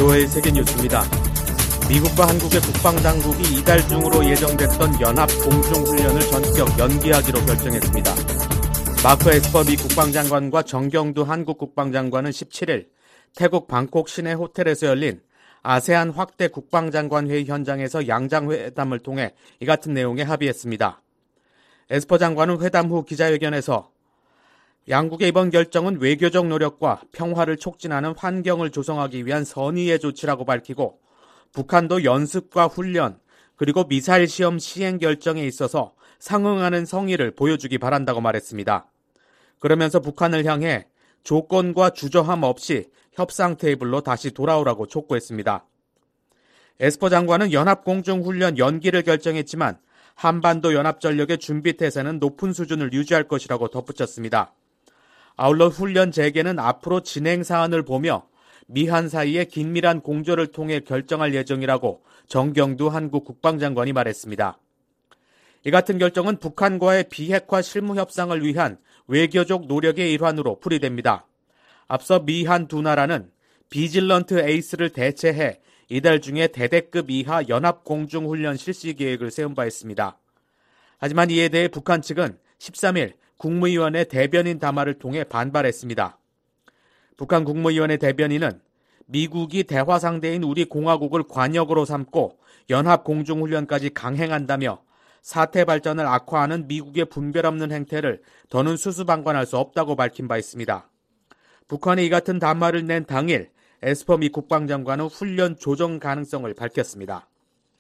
BOA 세계뉴스입니다. 미국과 한국의 국방당국이 이달 중으로 예정됐던 연합 공중훈련을 전격 연기하기로 결정했습니다. 마크 에스퍼 미 국방장관과 정경두 한국 국방장관은 17일 태국 방콕 시내 호텔에서 열린 아세안 확대 국방장관 회의 현장에서 양장회담을 통해 이 같은 내용에 합의했습니다. 에스퍼 장관은 회담 후 기자회견에서 양국의 이번 결정은 외교적 노력과 평화를 촉진하는 환경을 조성하기 위한 선의의 조치라고 밝히고 북한도 연습과 훈련 그리고 미사일 시험 시행 결정에 있어서 상응하는 성의를 보여주기 바란다고 말했습니다. 그러면서 북한을 향해 조건과 주저함 없이 협상 테이블로 다시 돌아오라고 촉구했습니다. 에스퍼 장관은 연합공중훈련 연기를 결정했지만 한반도 연합전력의 준비태세는 높은 수준을 유지할 것이라고 덧붙였습니다. 아울러 훈련 재개는 앞으로 진행 사안을 보며 미한 사이의 긴밀한 공조를 통해 결정할 예정이라고 정경두 한국 국방장관이 말했습니다. 이 같은 결정은 북한과의 비핵화 실무 협상을 위한 외교적 노력의 일환으로 풀이됩니다. 앞서 미한 두 나라는 비질런트 에이스를 대체해 이달 중에 대대급 이하 연합공중훈련 실시 계획을 세운 바 있습니다. 하지만 이에 대해 북한 측은 13일 국무위원회 대변인 담화를 통해 반발했습니다. 북한 국무위원회 대변인은 미국이 대화 상대인 우리 공화국을 관역으로 삼고 연합공중훈련까지 강행한다며 사태 발전을 악화하는 미국의 분별 없는 행태를 더는 수수방관할 수 없다고 밝힌 바 있습니다. 북한이 이 같은 담화를 낸 당일 에스퍼 미 국방장관은 훈련 조정 가능성을 밝혔습니다.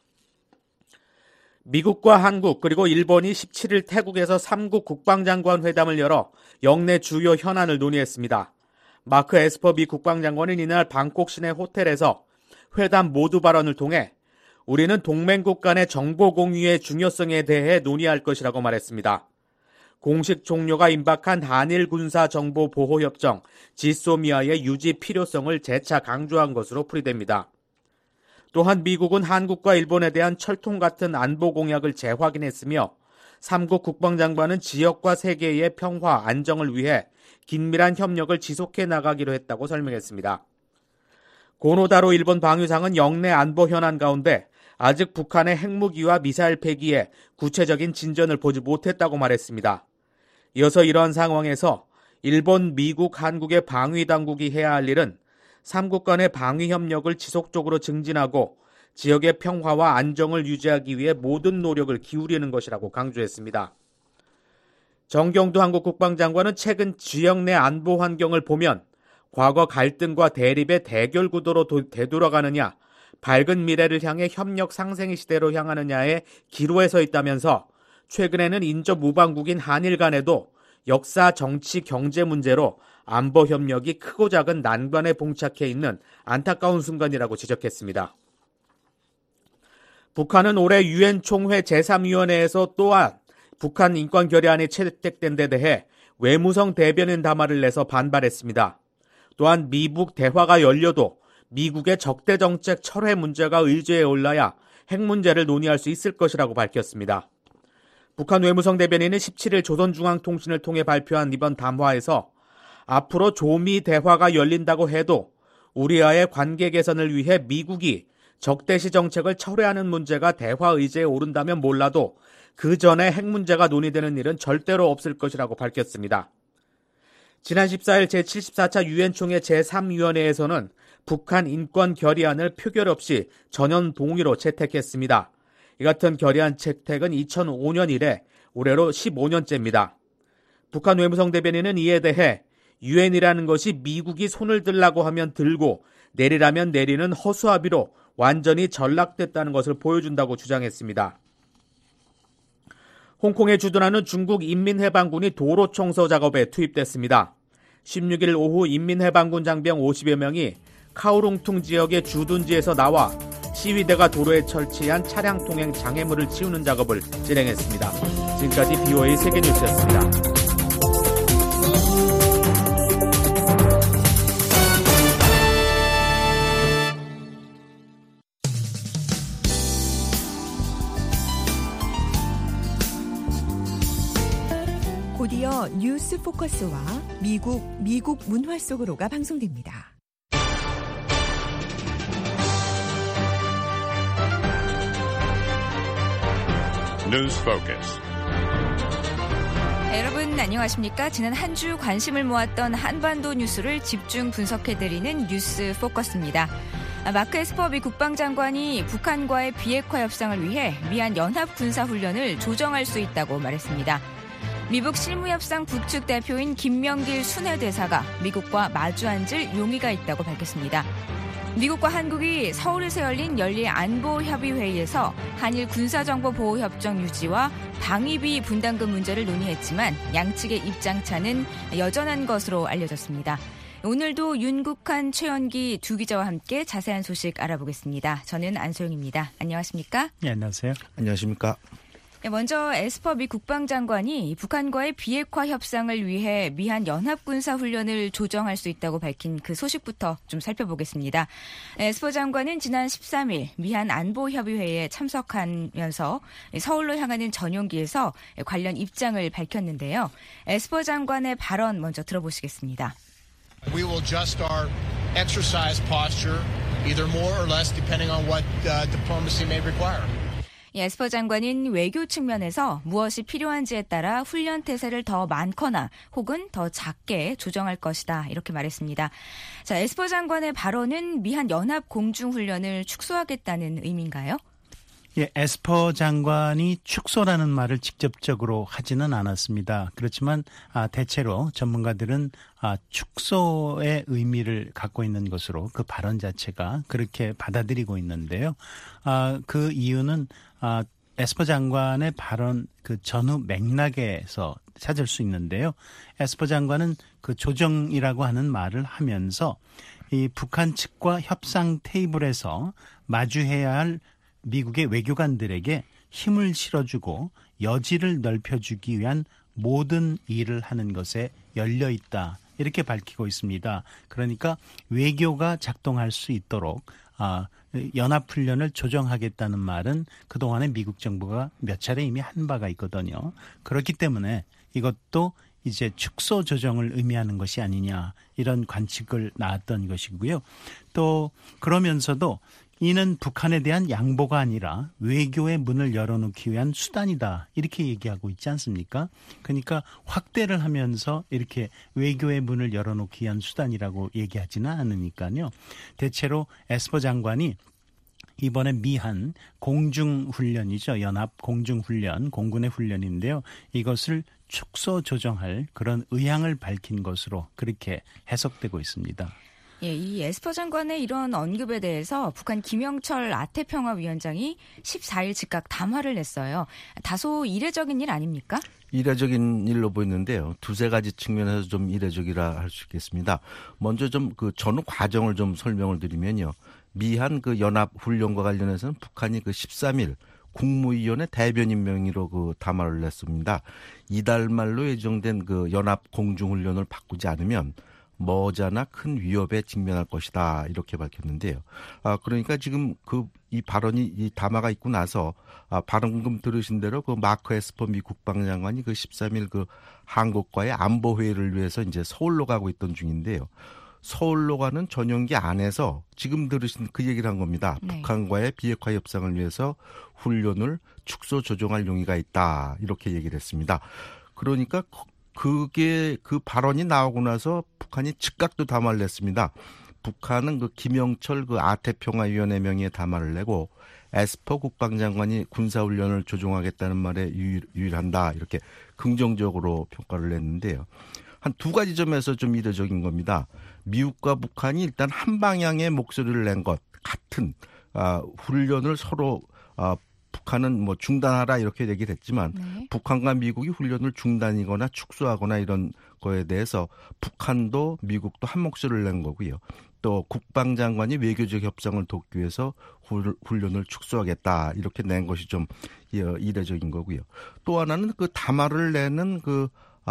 미국과 한국 그리고 일본이 17일 태국에서 3국 국방장관 회담을 열어 영내 주요 현안을 논의했습니다. 마크 에스퍼 미 국방장관은 이날 방콕 시내 호텔에서 회담 모두 발언을 통해 우리는 동맹국 간의 정보 공유의 중요성에 대해 논의할 것이라고 말했습니다. 공식 종료가 임박한 한일 군사 정보 보호 협정 지소미아의 유지 필요성을 재차 강조한 것으로 풀이됩니다. 또한 미국은 한국과 일본에 대한 철통 같은 안보 공약을 재확인했으며 3국 국방장관은 지역과 세계의 평화, 안정을 위해 긴밀한 협력을 지속해 나가기로 했다고 설명했습니다. 고노다로 일본 방위상은 영내 안보 현안 가운데 아직 북한의 핵무기와 미사일 폐기에 구체적인 진전을 보지 못했다고 말했습니다. 이어서 이러한 상황에서 일본, 미국, 한국의 방위당국이 해야 할 일은 3국 간의 방위 협력을 지속적으로 증진하고 지역의 평화와 안정을 유지하기 위해 모든 노력을 기울이는 것이라고 강조했습니다. 정경두 한국 국방장관은 최근 지역 내 안보 환경을 보면 과거 갈등과 대립의 대결 구도로 되돌아가느냐, 밝은 미래를 향해 협력 상생의 시대로 향하느냐에 기로에 서 있다면서 최근에는 인접 무방국인 한일 간에도 역사, 정치, 경제 문제로 안보 협력이 크고 작은 난관에 봉착해 있는 안타까운 순간이라고 지적했습니다. 북한은 올해 유엔 총회 제3위원회에서 또한 북한 인권 결의안이 채택된 데 대해 외무성 대변인 담화를 내서 반발했습니다. 또한 미북 대화가 열려도 미국의 적대 정책 철회 문제가 의제에 올라야 핵 문제를 논의할 수 있을 것이라고 밝혔습니다. 북한 외무성 대변인은 17일 조선중앙통신을 통해 발표한 이번 담화에서 앞으로 조미 대화가 열린다고 해도 우리와의 관계 개선을 위해 미국이 적대시 정책을 철회하는 문제가 대화 의제에 오른다면 몰라도 그 전에 핵 문제가 논의되는 일은 절대로 없을 것이라고 밝혔습니다. 지난 14일 제74차 유엔 총회 제3위원회에서는 북한 인권 결의안을 표결 없이 전원 동의로 채택했습니다. 이 같은 결의안 채택은 2005년 이래 올해로 15년째입니다. 북한 외무성 대변인은 이에 대해 유엔이라는 것이 미국이 손을 들라고 하면 들고 내리라면 내리는 허수아비로 완전히 전락됐다는 것을 보여준다고 주장했습니다. 홍콩에 주둔하는 중국 인민해방군이 도로 청소 작업에 투입됐습니다. 16일 오후 인민해방군 장병 50여 명이 카오룽퉁 지역의 주둔지에서 나와 시위대가 도로에 설치한 차량 통행 장애물을 치우는 작업을 진행했습니다. 지금까지 BOA 세계뉴스였습니다. 곧이어 뉴스 포커스와 미국 문화 속으로가 방송됩니다. News Focus. 여러분 안녕하십니까? 지난 한 주 관심을 모았던 한반도 뉴스를 집중 분석해드리는 뉴스 포커스입니다. 마크 에스퍼 미 국방장관이 북한과의 비핵화 협상을 위해 미한 연합군사훈련을 조정할 수 있다고 말했습니다. 미북 실무협상 북측 대표인 김명길 순회대사가 미국과 마주 앉을 용의가 있다고 밝혔습니다. 미국과 한국이 서울에서 열린 연례 안보협의회의에서 한일 군사정보보호협정 유지와 방위비 분담금 문제를 논의했지만 양측의 입장차는 여전한 것으로 알려졌습니다. 오늘도 윤국한, 최연기 두 기자와 함께 자세한 소식 알아보겠습니다. 저는 안소영입니다. 안녕하십니까? 네, 안녕하세요. 안녕하십니까? 먼저 에스퍼 미 국방장관이 북한과의 비핵화 협상을 위해 미한 연합군사훈련을 조정할 수 있다고 밝힌 그 소식부터 좀 살펴보겠습니다. 에스퍼 장관은 지난 13일 미한 안보협의회에 참석하면서 서울로 향하는 전용기에서 관련 입장을 밝혔는데요. 에스퍼 장관의 발언 먼저 들어보시겠습니다. We will adjust our exercise posture either more or less depending on what diplomacy may require. 에스퍼 장관은 외교 측면에서 무엇이 필요한지에 따라 훈련 태세를 더 많거나 혹은 더 작게 조정할 것이다 이렇게 말했습니다. 자, 에스퍼 장관의 발언은 미한 연합 공중훈련을 축소하겠다는 의미인가요? 예, 에스퍼 장관이 축소라는 말을 직접적으로 하지는 않았습니다. 그렇지만 대체로 전문가들은 축소의 의미를 갖고 있는 것으로 그 발언 자체가 그렇게 받아들이고 있는데요. 그 이유는 에스퍼 장관의 발언 그 전후 맥락에서 찾을 수 있는데요. 에스퍼 장관은 그 조정이라고 하는 말을 하면서 이 북한 측과 협상 테이블에서 마주해야 할 미국의 외교관들에게 힘을 실어주고 여지를 넓혀주기 위한 모든 일을 하는 것에 열려 있다. 이렇게 밝히고 있습니다. 그러니까 외교가 작동할 수 있도록 연합훈련을 조정하겠다는 말은 그동안에 미국 정부가 몇 차례 이미 한 바가 있거든요. 그렇기 때문에 이것도 이제 축소 조정을 의미하는 것이 아니냐 이런 관측을 낳았던 것이고요. 또 그러면서도 이는 북한에 대한 양보가 아니라 외교의 문을 열어놓기 위한 수단이다. 이렇게 얘기하고 있지 않습니까? 그러니까 확대를 하면서 이렇게 외교의 문을 열어놓기 위한 수단이라고 얘기하지는 않으니까요. 대체로 에스퍼 장관이 이번에 미한 공중훈련이죠. 연합 공중훈련, 공군의 훈련인데요. 이것을 축소 조정할 그런 의향을 밝힌 것으로 그렇게 해석되고 있습니다. 예, 이 에스퍼 장관의 이런 언급에 대해서 북한 김영철 아태평화위원장이 14일 즉각 담화를 냈어요. 다소 이례적인 일 아닙니까? 이례적인 일로 보이는데요. 두세 가지 측면에서 좀 이례적이라 할 수 있겠습니다. 먼저 좀 그 전후 과정을 좀 설명을 드리면요. 미한 그 연합 훈련과 관련해서는 북한이 그 13일 국무위원회 대변인 명의로 그 담화를 냈습니다. 이달 말로 예정된 그 연합 공중훈련을 바꾸지 않으면 머지않아 큰 위협에 직면할 것이다 이렇게 밝혔는데요. 그러니까 지금 이 발언이 이 담화가 있고 나서 방금 들으신 대로 그 마크 에스퍼 미 국방장관이 그 13일 그 한국과의 안보 회의를 위해서 이제 서울로 가고 있던 중인데요. 서울로 가는 전용기 안에서 지금 들으신 그 얘기를 한 겁니다. 네. 북한과의 비핵화 협상을 위해서 훈련을 축소 조정할 용의가 있다 이렇게 얘기를 했습니다. 그러니까 그게 그 발언이 나오고 나서 북한이 즉각 또 담화를 냈습니다. 북한은 그 김영철 그 아태평화위원회 명의의 담화를 내고 에스퍼 국방장관이 군사훈련을 조정하겠다는 말에 유일한다 이렇게 긍정적으로 평가를 냈는데요. 한 두 가지 점에서 좀 이례적인 겁니다. 미국과 북한이 일단 한 방향의 목소리를 낸 것 같은 훈련을 서로 북한은 뭐 중단하라 이렇게 얘기를 했지만 네. 북한과 미국이 훈련을 중단이거나 축소하거나 이런 거에 대해서 북한도 미국도 한 목소리를 낸 거고요. 또 국방장관이 외교적 협상을 돕기 위해서 훈련을 축소하겠다 이렇게 낸 것이 좀 이례적인 거고요. 또 하나는 그 담화를 내는 그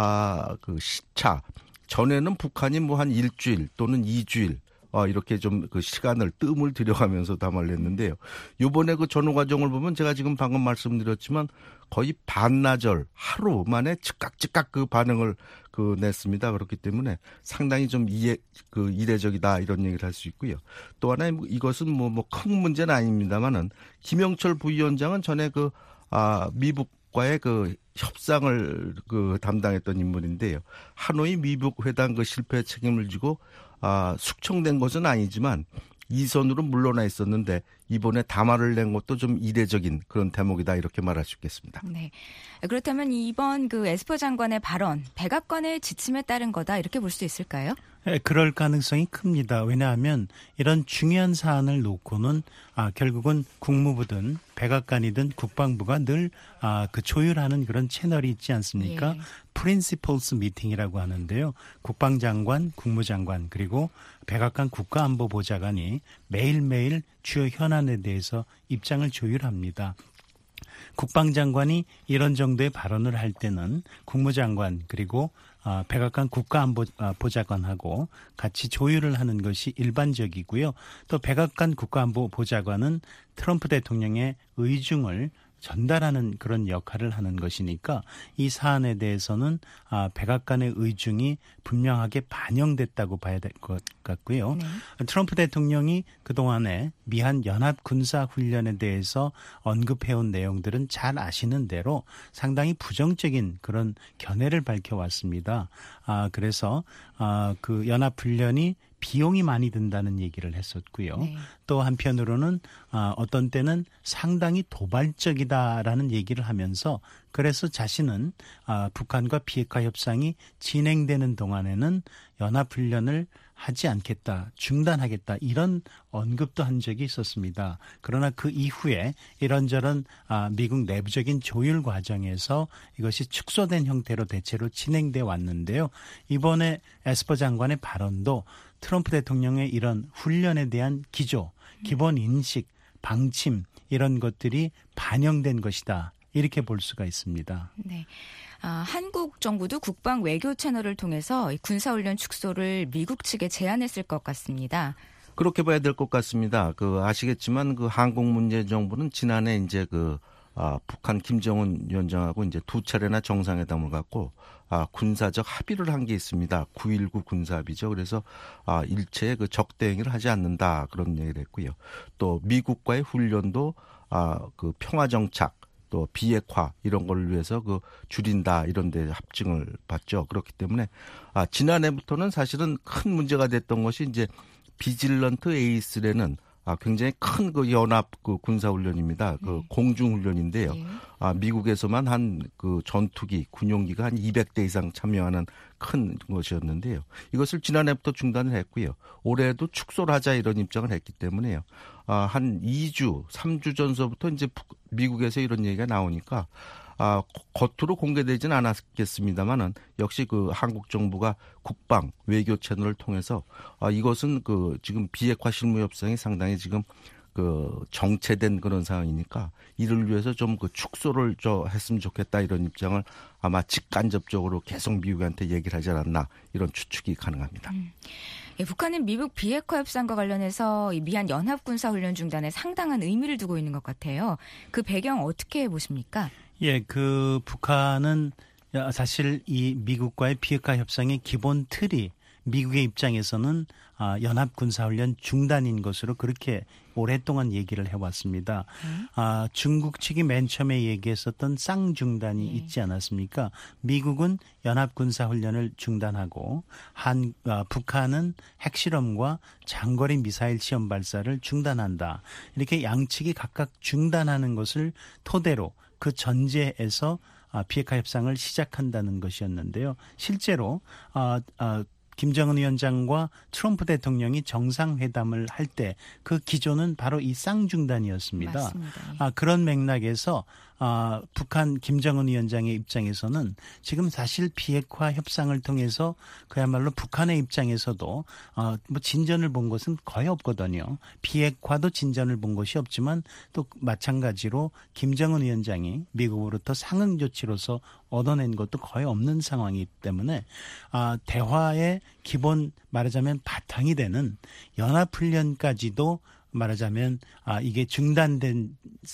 시차 전에는 북한이 뭐 한 일주일 또는 2주일 이렇게 좀 그 시간을 뜸을 들여가면서 담화를 냈는데요. 이번에 그 전후 과정을 보면 제가 지금 방금 말씀드렸지만 거의 반나절 하루 만에 즉각 그 반응을 냈습니다. 그렇기 때문에 상당히 좀 이례적이다 이런 얘기를 할 수 있고요. 또 하나 이것은 뭐 큰 문제는 아닙니다만은 김영철 부위원장은 전에 미북과의 그 협상을 담당했던 인물인데요. 하노이 미북 회담 실패 책임을 지고 숙청된 것은 아니지만 이선으로 물러나 있었는데 이번에 담화를 낸 것도 좀 이례적인 그런 대목이다 이렇게 말할 수 있겠습니다. 네. 그렇다면 이번 에스퍼 장관의 발언, 백악관의 지침에 따른 거다 이렇게 볼 수 있을까요? 네, 그럴 가능성이 큽니다. 왜냐하면 이런 중요한 사안을 놓고는 결국은 국무부든 백악관이든 국방부가 늘 그 조율하는 그런 채널이 있지 않습니까? 예. 프린시플스 미팅이라고 하는데요. 국방장관, 국무장관 그리고 백악관 국가안보보좌관이 매일매일 주요 현안에 대해서 입장을 조율합니다. 국방장관이 이런 정도의 발언을 할 때는 국무장관 그리고 백악관 국가안보보좌관하고 같이 조율을 하는 것이 일반적이고요. 또 백악관 국가안보보좌관은 트럼프 대통령의 의중을 전달하는 그런 역할을 하는 것이니까 이 사안에 대해서는 백악관의 의중이 분명하게 반영됐다고 봐야 될 것 같고요. 네. 트럼프 대통령이 그동안에 미한 연합군사훈련에 대해서 언급해온 내용들은 잘 아시는 대로 상당히 부정적인 그런 견해를 밝혀왔습니다. 그래서 그 연합훈련이 비용이 많이 든다는 얘기를 했었고요. 네. 또 한편으로는 어떤 때는 상당히 도발적이다라는 얘기를 하면서 그래서 자신은 북한과 비핵화 협상이 진행되는 동안에는 연합훈련을 하지 않겠다, 중단하겠다 이런 언급도 한 적이 있었습니다. 그러나 그 이후에 이런저런 미국 내부적인 조율 과정에서 이것이 축소된 형태로 대체로 진행돼 왔는데요. 이번에 에스퍼 장관의 발언도 트럼프 대통령의 이런 훈련에 대한 기조, 기본 인식, 방침 이런 것들이 반영된 것이다. 이렇게 볼 수가 있습니다. 네. 한국 정부도 국방 외교 채널을 통해서 군사훈련 축소를 미국 측에 제안했을 것 같습니다. 그렇게 봐야 될 것 같습니다. 아시겠지만 한국문제정부는 지난해 이제 북한 김정은 위원장하고 이제 두 차례나 정상회담을 갖고 군사적 합의를 한 게 있습니다. 9.19 군사합의죠. 그래서 일체의 적대 행위를 하지 않는다 그런 얘기를 했고요. 또 미국과의 훈련도 평화정착 또 비핵화 이런 걸 위해서 줄인다 이런 데 합증을 받죠. 그렇기 때문에 지난해부터는 사실은 큰 문제가 됐던 것이 이제 비질런트 에이스라는 굉장히 큰 연합 군사훈련입니다. 공중훈련인데요. 예. 미국에서만 한 전투기, 군용기가 한 200대 이상 참여하는 큰 것이었는데요. 이것을 지난해부터 중단을 했고요. 올해도 축소를 하자 이런 입장을 했기 때문에요. 한 2주, 3주 전서부터 이제 미국에서 이런 얘기가 나오니까 겉으로 공개되지는 않았겠습니다만은 역시 한국 정부가 국방 외교 채널을 통해서 이것은 지금 비핵화 실무 협상이 상당히 지금 정체된 그런 상황이니까 이를 위해서 좀 축소를 했으면 좋겠다 이런 입장을 아마 직간접적으로 계속 미국한테 얘기를 하지 않았나 이런 추측이 가능합니다. 예, 북한은 미국 비핵화 협상과 관련해서 미한 연합군사훈련 중단에 상당한 의미를 두고 있는 것 같아요. 그 배경 어떻게 보십니까? 예, 북한은 사실 이 미국과의 비핵화 협상의 기본 틀이 미국의 입장에서는 연합군사훈련 중단인 것으로 그렇게 오랫동안 얘기를 해왔습니다. 중국 측이 맨 처음에 얘기했었던 쌍중단이 있지 않았습니까? 미국은 연합군사훈련을 중단하고 북한은 핵실험과 장거리 미사일 시험 발사를 중단한다. 이렇게 양측이 각각 중단하는 것을 토대로 그 전제에서 비핵화 협상을 시작한다는 것이었는데요. 실제로 김정은 위원장과 트럼프 대통령이 정상회담을 할 때 그 기조는 바로 이 쌍중단이었습니다. 맞습니다. 그런 맥락에서 북한 김정은 위원장의 입장에서는 지금 사실 비핵화 협상을 통해서 그야말로 북한의 입장에서도 진전을 본 것은 거의 없거든요. 비핵화도 진전을 본 것이 없지만 또 마찬가지로 김정은 위원장이 미국으로부터 상응 조치로서 얻어낸 것도 거의 없는 상황이기 때문에 대화의 기본 말하자면 바탕이 되는 연합훈련까지도 말하자면 이게 중단된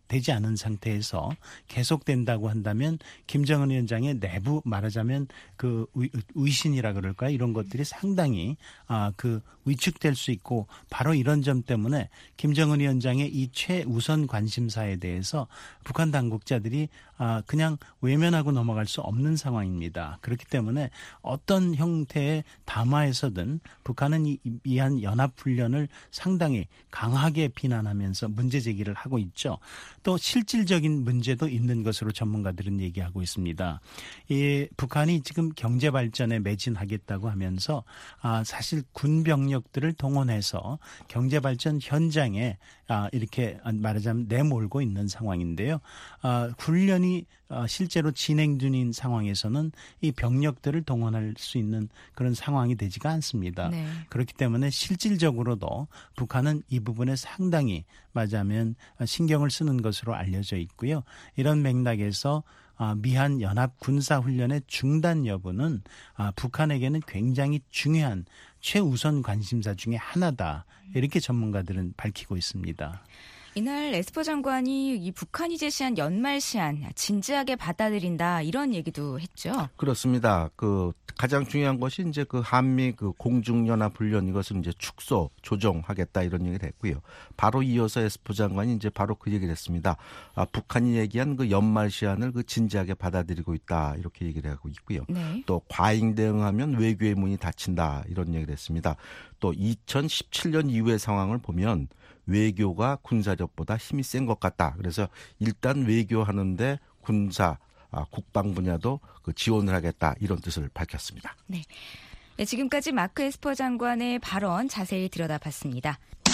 되지 않은 상태에서 계속된다고 한다면 김정은 위원장의 내부 말하자면 그 의신이라 그럴까요? 이런 것들이 상당히 그 위축될 수 있고 바로 이런 점 때문에 김정은 위원장의 이 최우선 관심사에 대해서 북한 당국자들이 그냥 외면하고 넘어갈 수 없는 상황입니다. 그렇기 때문에 어떤 형태의 담화에서든 북한은 이 미한 연합훈련을 상당히 강하게 비난하면서 문제 제기를 하고 있죠. 또 실질적인 문제도 있는 것으로 전문가들은 얘기하고 있습니다. 이 북한이 지금 경제 발전에 매진하겠다고 하면서 사실 군 병력들을 동원해서 경제 발전 현장에 이렇게 말하자면 내몰고 있는 상황인데요. 훈련이 실제로 진행 중인 상황에서는 이 병력들을 동원할 수 있는 그런 상황이 되지가 않습니다. 네. 그렇기 때문에 실질적으로도 북한은 이 부분에 상당히 말하자면 신경을 쓰는 것으로 알려져 있고요. 이런 맥락에서 미한 연합 군사훈련의 중단 여부는 북한에게는 굉장히 중요한 최우선 관심사 중에 하나다. 이렇게 전문가들은 밝히고 있습니다. 이날 에스퍼 장관이 이 북한이 제시한 연말 시한 진지하게 받아들인다 이런 얘기도 했죠. 그렇습니다. 그 가장 중요한 것이 이제 그 한미 그 공중연합훈련 이것을 이제 축소 조정하겠다 이런 얘기를 했고요. 바로 이어서 에스퍼 장관이 이제 바로 그 얘기를 했습니다. 북한이 얘기한 그 연말 시한을 그 진지하게 받아들이고 있다 이렇게 얘기를 하고 있고요. 네. 또 과잉 대응하면 외교의 문이 닫힌다 이런 얘기를 했습니다. 또 2017년 이후의 상황을 보면 외교가 군사력보다 힘이 센 것 같다. 그래서 일단 외교하는데 군사, 국방 분야도 그 지원을 하겠다. 이런 뜻을 밝혔습니다. 네. 네, 지금까지 마크 에스퍼 장관의 발언 자세히 들여다봤습니다.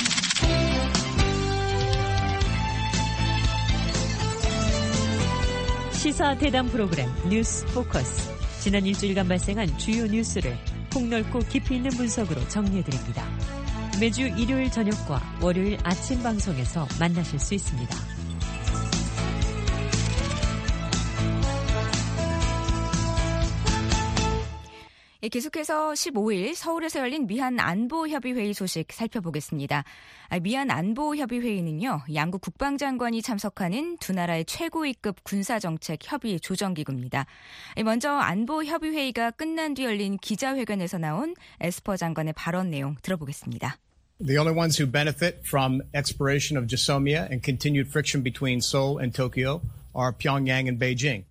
시사 대담 프로그램 뉴스 포커스. 지난 일주일간 발생한 주요 뉴스를 폭넓고 깊이 있는 분석으로 정리해드립니다. 매주 일요일 저녁과 월요일 아침 방송에서 만나실 수 있습니다. 계속해서 15일 서울에서 열린 미한 안보협의회의 소식 살펴보겠습니다. 미한 안보협의회의는요, 양국 국방장관이 참석하는 두 나라의 최고위급 군사정책 협의 조정기구입니다. 먼저 안보협의회의가 끝난 뒤 열린 기자회견에서 나온 에스퍼 장관의 발언 내용 들어보겠습니다. The only ones who benefit from expiration of GSOMIA and continued friction between Seoul and Tokyo are Pyongyang and Beijing.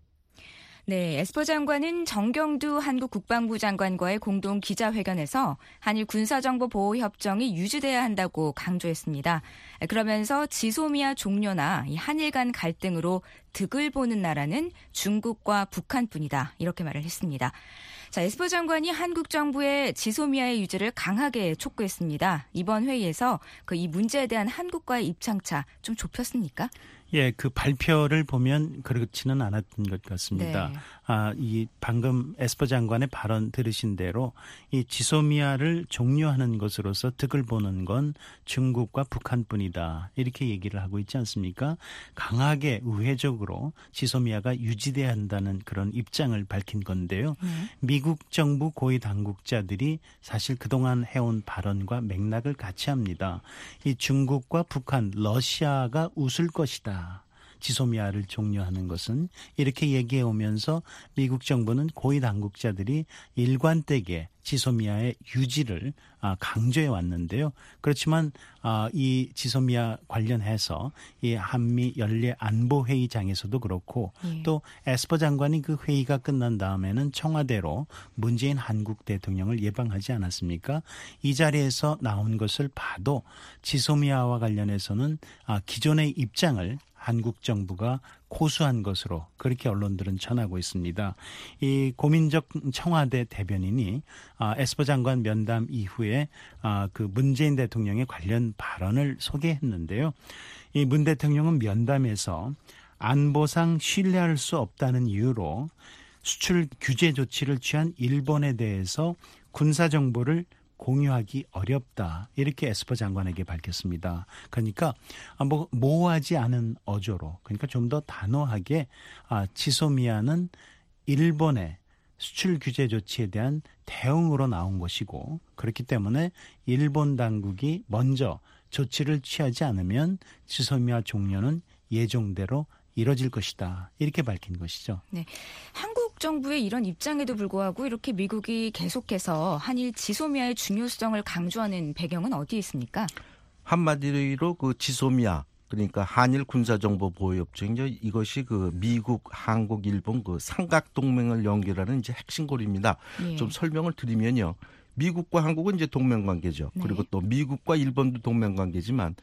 네, 에스퍼 장관은 정경두 한국 국방부 장관과의 공동 기자회견에서 한일 군사정보보호협정이 유지돼야 한다고 강조했습니다. 그러면서 지소미아 종료나 이 한일 간 갈등으로 득을 보는 나라는 중국과 북한뿐이다. 이렇게 말을 했습니다. 자, 에스퍼 장관이 한국 정부의 지소미아의 유지를 강하게 촉구했습니다. 이번 회의에서 이 문제에 대한 한국과의 입장차 좀 좁혔습니까? 예, 그 발표를 보면 그렇지는 않았던 것 같습니다. 네. 이 방금 에스퍼 장관의 발언 들으신 대로 이 지소미아를 종료하는 것으로서 득을 보는 건 중국과 북한뿐이다. 이렇게 얘기를 하고 있지 않습니까? 강하게 우회적으로 지소미아가 유지돼야 한다는 그런 입장을 밝힌 건데요. 미국 정부 고위 당국자들이 사실 그동안 해온 발언과 맥락을 같이 합니다. 이 중국과 북한, 러시아가 웃을 것이다. 지소미아를 종료하는 것은 이렇게 얘기해 오면서 미국 정부는 고위 당국자들이 일관되게 지소미아의 유지를 강조해 왔는데요. 그렇지만 이 지소미아 관련해서 이 한미 연례 안보회의장에서도 그렇고 또 에스퍼 장관이 그 회의가 끝난 다음에는 청와대로 문재인 한국 대통령을 예방하지 않았습니까? 이 자리에서 나온 것을 봐도 지소미아와 관련해서는 기존의 입장을 한국 정부가 고수한 것으로 그렇게 언론들은 전하고 있습니다. 이 고민적 청와대 대변인이 에스퍼 장관 면담 이후에 그 문재인 대통령의 관련 발언을 소개했는데요. 이 문 대통령은 면담에서 안보상 신뢰할 수 없다는 이유로 수출 규제 조치를 취한 일본에 대해서 군사 정보를 공유하기 어렵다. 이렇게 에스퍼 장관에게 밝혔습니다. 그러니까 모호하지 않은 어조로, 그러니까 좀 더 단호하게 지소미아는 일본의 수출 규제 조치에 대한 대응으로 나온 것이고, 그렇기 때문에 일본 당국이 먼저 조치를 취하지 않으면 지소미아 종료는 예정대로 이뤄질 것이다. 이렇게 밝힌 것이죠. 네, 한국 정부의 이런 입장에도 불구하고 이렇게 미국이 계속해서 한일 지소미아의 중요성을 강조하는 배경은 어디에 있습니까? 한마디로 그 지소미아, 그러니까 한일 군사정보 보호협정이죠. 이것이 그 미국, 한국, 일본 그 삼각동맹을 연결하는 이제 핵심고리입니다. 예. 좀 설명을 드리면요. 미국과 한국은 이제 동맹관계죠. 네. 그리고 또 미국과 일본도 동맹관계지만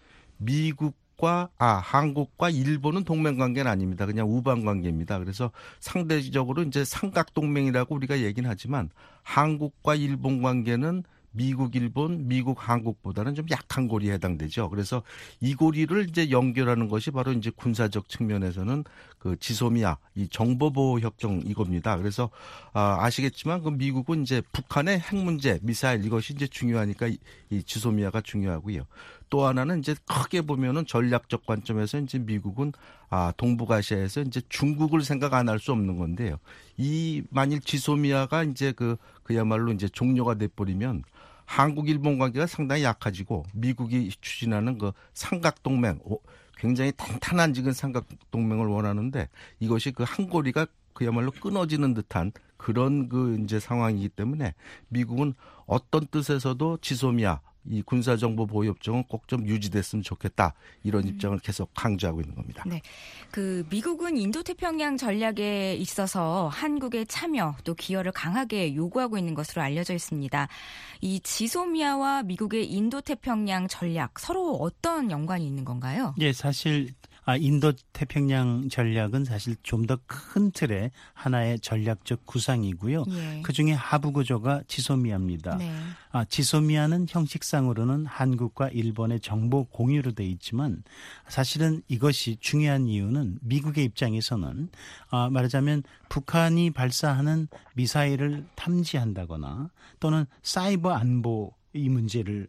한국과 일본은 동맹관계는 아닙니다. 그냥 우방관계입니다. 그래서 상대적으로 이제 삼각동맹이라고 우리가 얘기는 하지만 한국과 일본 관계는 미국, 일본, 미국, 한국보다는 좀 약한 고리에 해당되죠. 그래서 이 고리를 이제 연결하는 것이 바로 이제 군사적 측면에서는 그 지소미아, 이 정보보호 협정 이겁니다. 그래서 아시겠지만 그 미국은 이제 북한의 핵 문제, 미사일 이것이 이제 중요하니까 이 지소미아가 중요하고요. 또 하나는 이제 크게 보면은 전략적 관점에서 이제 미국은 동북아시아에서 이제 중국을 생각 안 할 수 없는 건데요. 이 만일 지소미아가 이제 그야말로 이제 종료가 돼 버리면 한국 일본 관계가 상당히 약해지고 미국이 추진하는 그 삼각동맹 굉장히 탄탄한 지금 삼각동맹을 원하는데 이것이 그 한 고리가 그야말로 끊어지는 듯한 그런 그 이제 상황이기 때문에 미국은 어떤 뜻에서도 지소미아 이 군사정보보호협정은 꼭 좀 유지됐으면 좋겠다. 이런 입장을 계속 강조하고 있는 겁니다. 네, 그 미국은 인도태평양 전략에 있어서 한국의 참여 또 기여를 강하게 요구하고 있는 것으로 알려져 있습니다. 이 지소미아와 미국의 인도태평양 전략 서로 어떤 연관이 있는 건가요? 예, 사실 인도태평양 전략은 사실 좀 더 큰 틀의 하나의 전략적 구상이고요. 예. 그중에 하부 구조가 지소미아입니다. 네. 지소미아는 형식상으로는 한국과 일본의 정보 공유로 돼 있지만 사실은 이것이 중요한 이유는 미국의 입장에서는 말하자면 북한이 발사하는 미사일을 탐지한다거나 또는 사이버 안보 이 문제를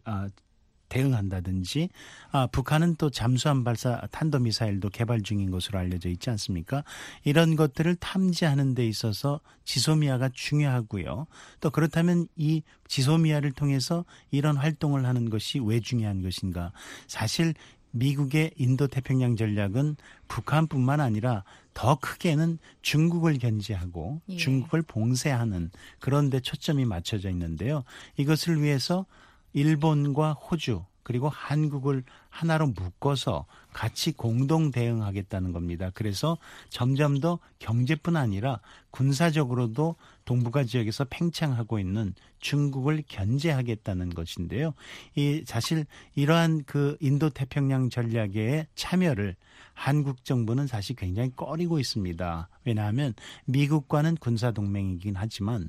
대응한다든지 북한은 또 잠수함 발사 탄도미사일도 개발 중인 것으로 알려져 있지 않습니까? 이런 것들을 탐지하는 데 있어서 지소미아가 중요하고요. 또 그렇다면 이 지소미아를 통해서 이런 활동을 하는 것이 왜 중요한 것인가? 사실 미국의 인도태평양 전략은 북한뿐만 아니라 더 크게는 중국을 견제하고 예. 중국을 봉쇄하는 그런 데 초점이 맞춰져 있는데요. 이것을 위해서 일본과 호주 그리고 한국을 하나로 묶어서 같이 공동 대응하겠다는 겁니다. 그래서 점점 더 경제뿐 아니라 군사적으로도 동북아 지역에서 팽창하고 있는 중국을 견제하겠다는 것인데요. 사실 이러한 그 인도태평양 전략에 참여를 한국 정부는 사실 굉장히 꺼리고 있습니다. 왜냐하면 미국과는 군사동맹이긴 하지만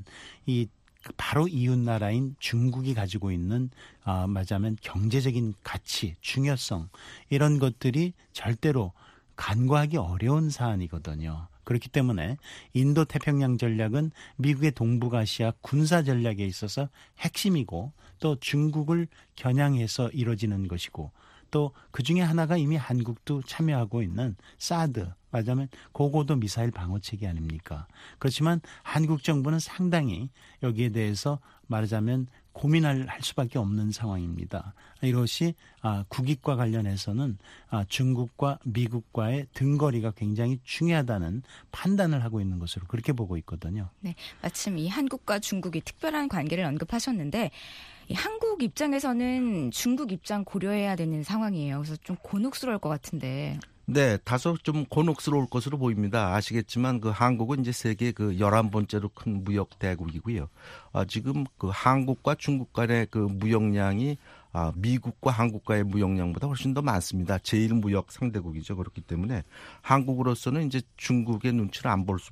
바로 이웃 나라인 중국이 가지고 있는 말하자면 경제적인 가치, 중요성 이런 것들이 절대로 간과하기 어려운 사안이거든요. 그렇기 때문에 인도태평양 전략은 미국의 동북아시아 군사 전략에 있어서 핵심이고 또 중국을 겨냥해서 이루어지는 것이고 또 그중에 하나가 이미 한국도 참여하고 있는 사드 말하자면 고고도 미사일 방어체계 아닙니까? 그렇지만 한국 정부는 상당히 여기에 대해서 말하자면 고민할 수밖에 없는 상황입니다. 이것이 국익과 관련해서는 중국과 미국과의 등거리가 굉장히 중요하다는 판단을 하고 있는 것으로 그렇게 보고 있거든요. 네, 마침 이 한국과 중국이 특별한 관계를 언급하셨는데 이 한국 입장에서는 중국 입장 고려해야 되는 상황이에요. 그래서 좀 곤혹스러울 것 같은데. 네, 다소 좀 곤혹스러울 것으로 보입니다. 아시겠지만 그 한국은 이제 세계 그 11번째로 큰 무역 대국이고요. 지금 그 한국과 중국 간의 그 무역량이 미국과 한국과의 무역량보다 훨씬 더 많습니다. 제일 무역 상대국이죠. 그렇기 때문에 한국으로서는 이제 중국의 눈치를 안 볼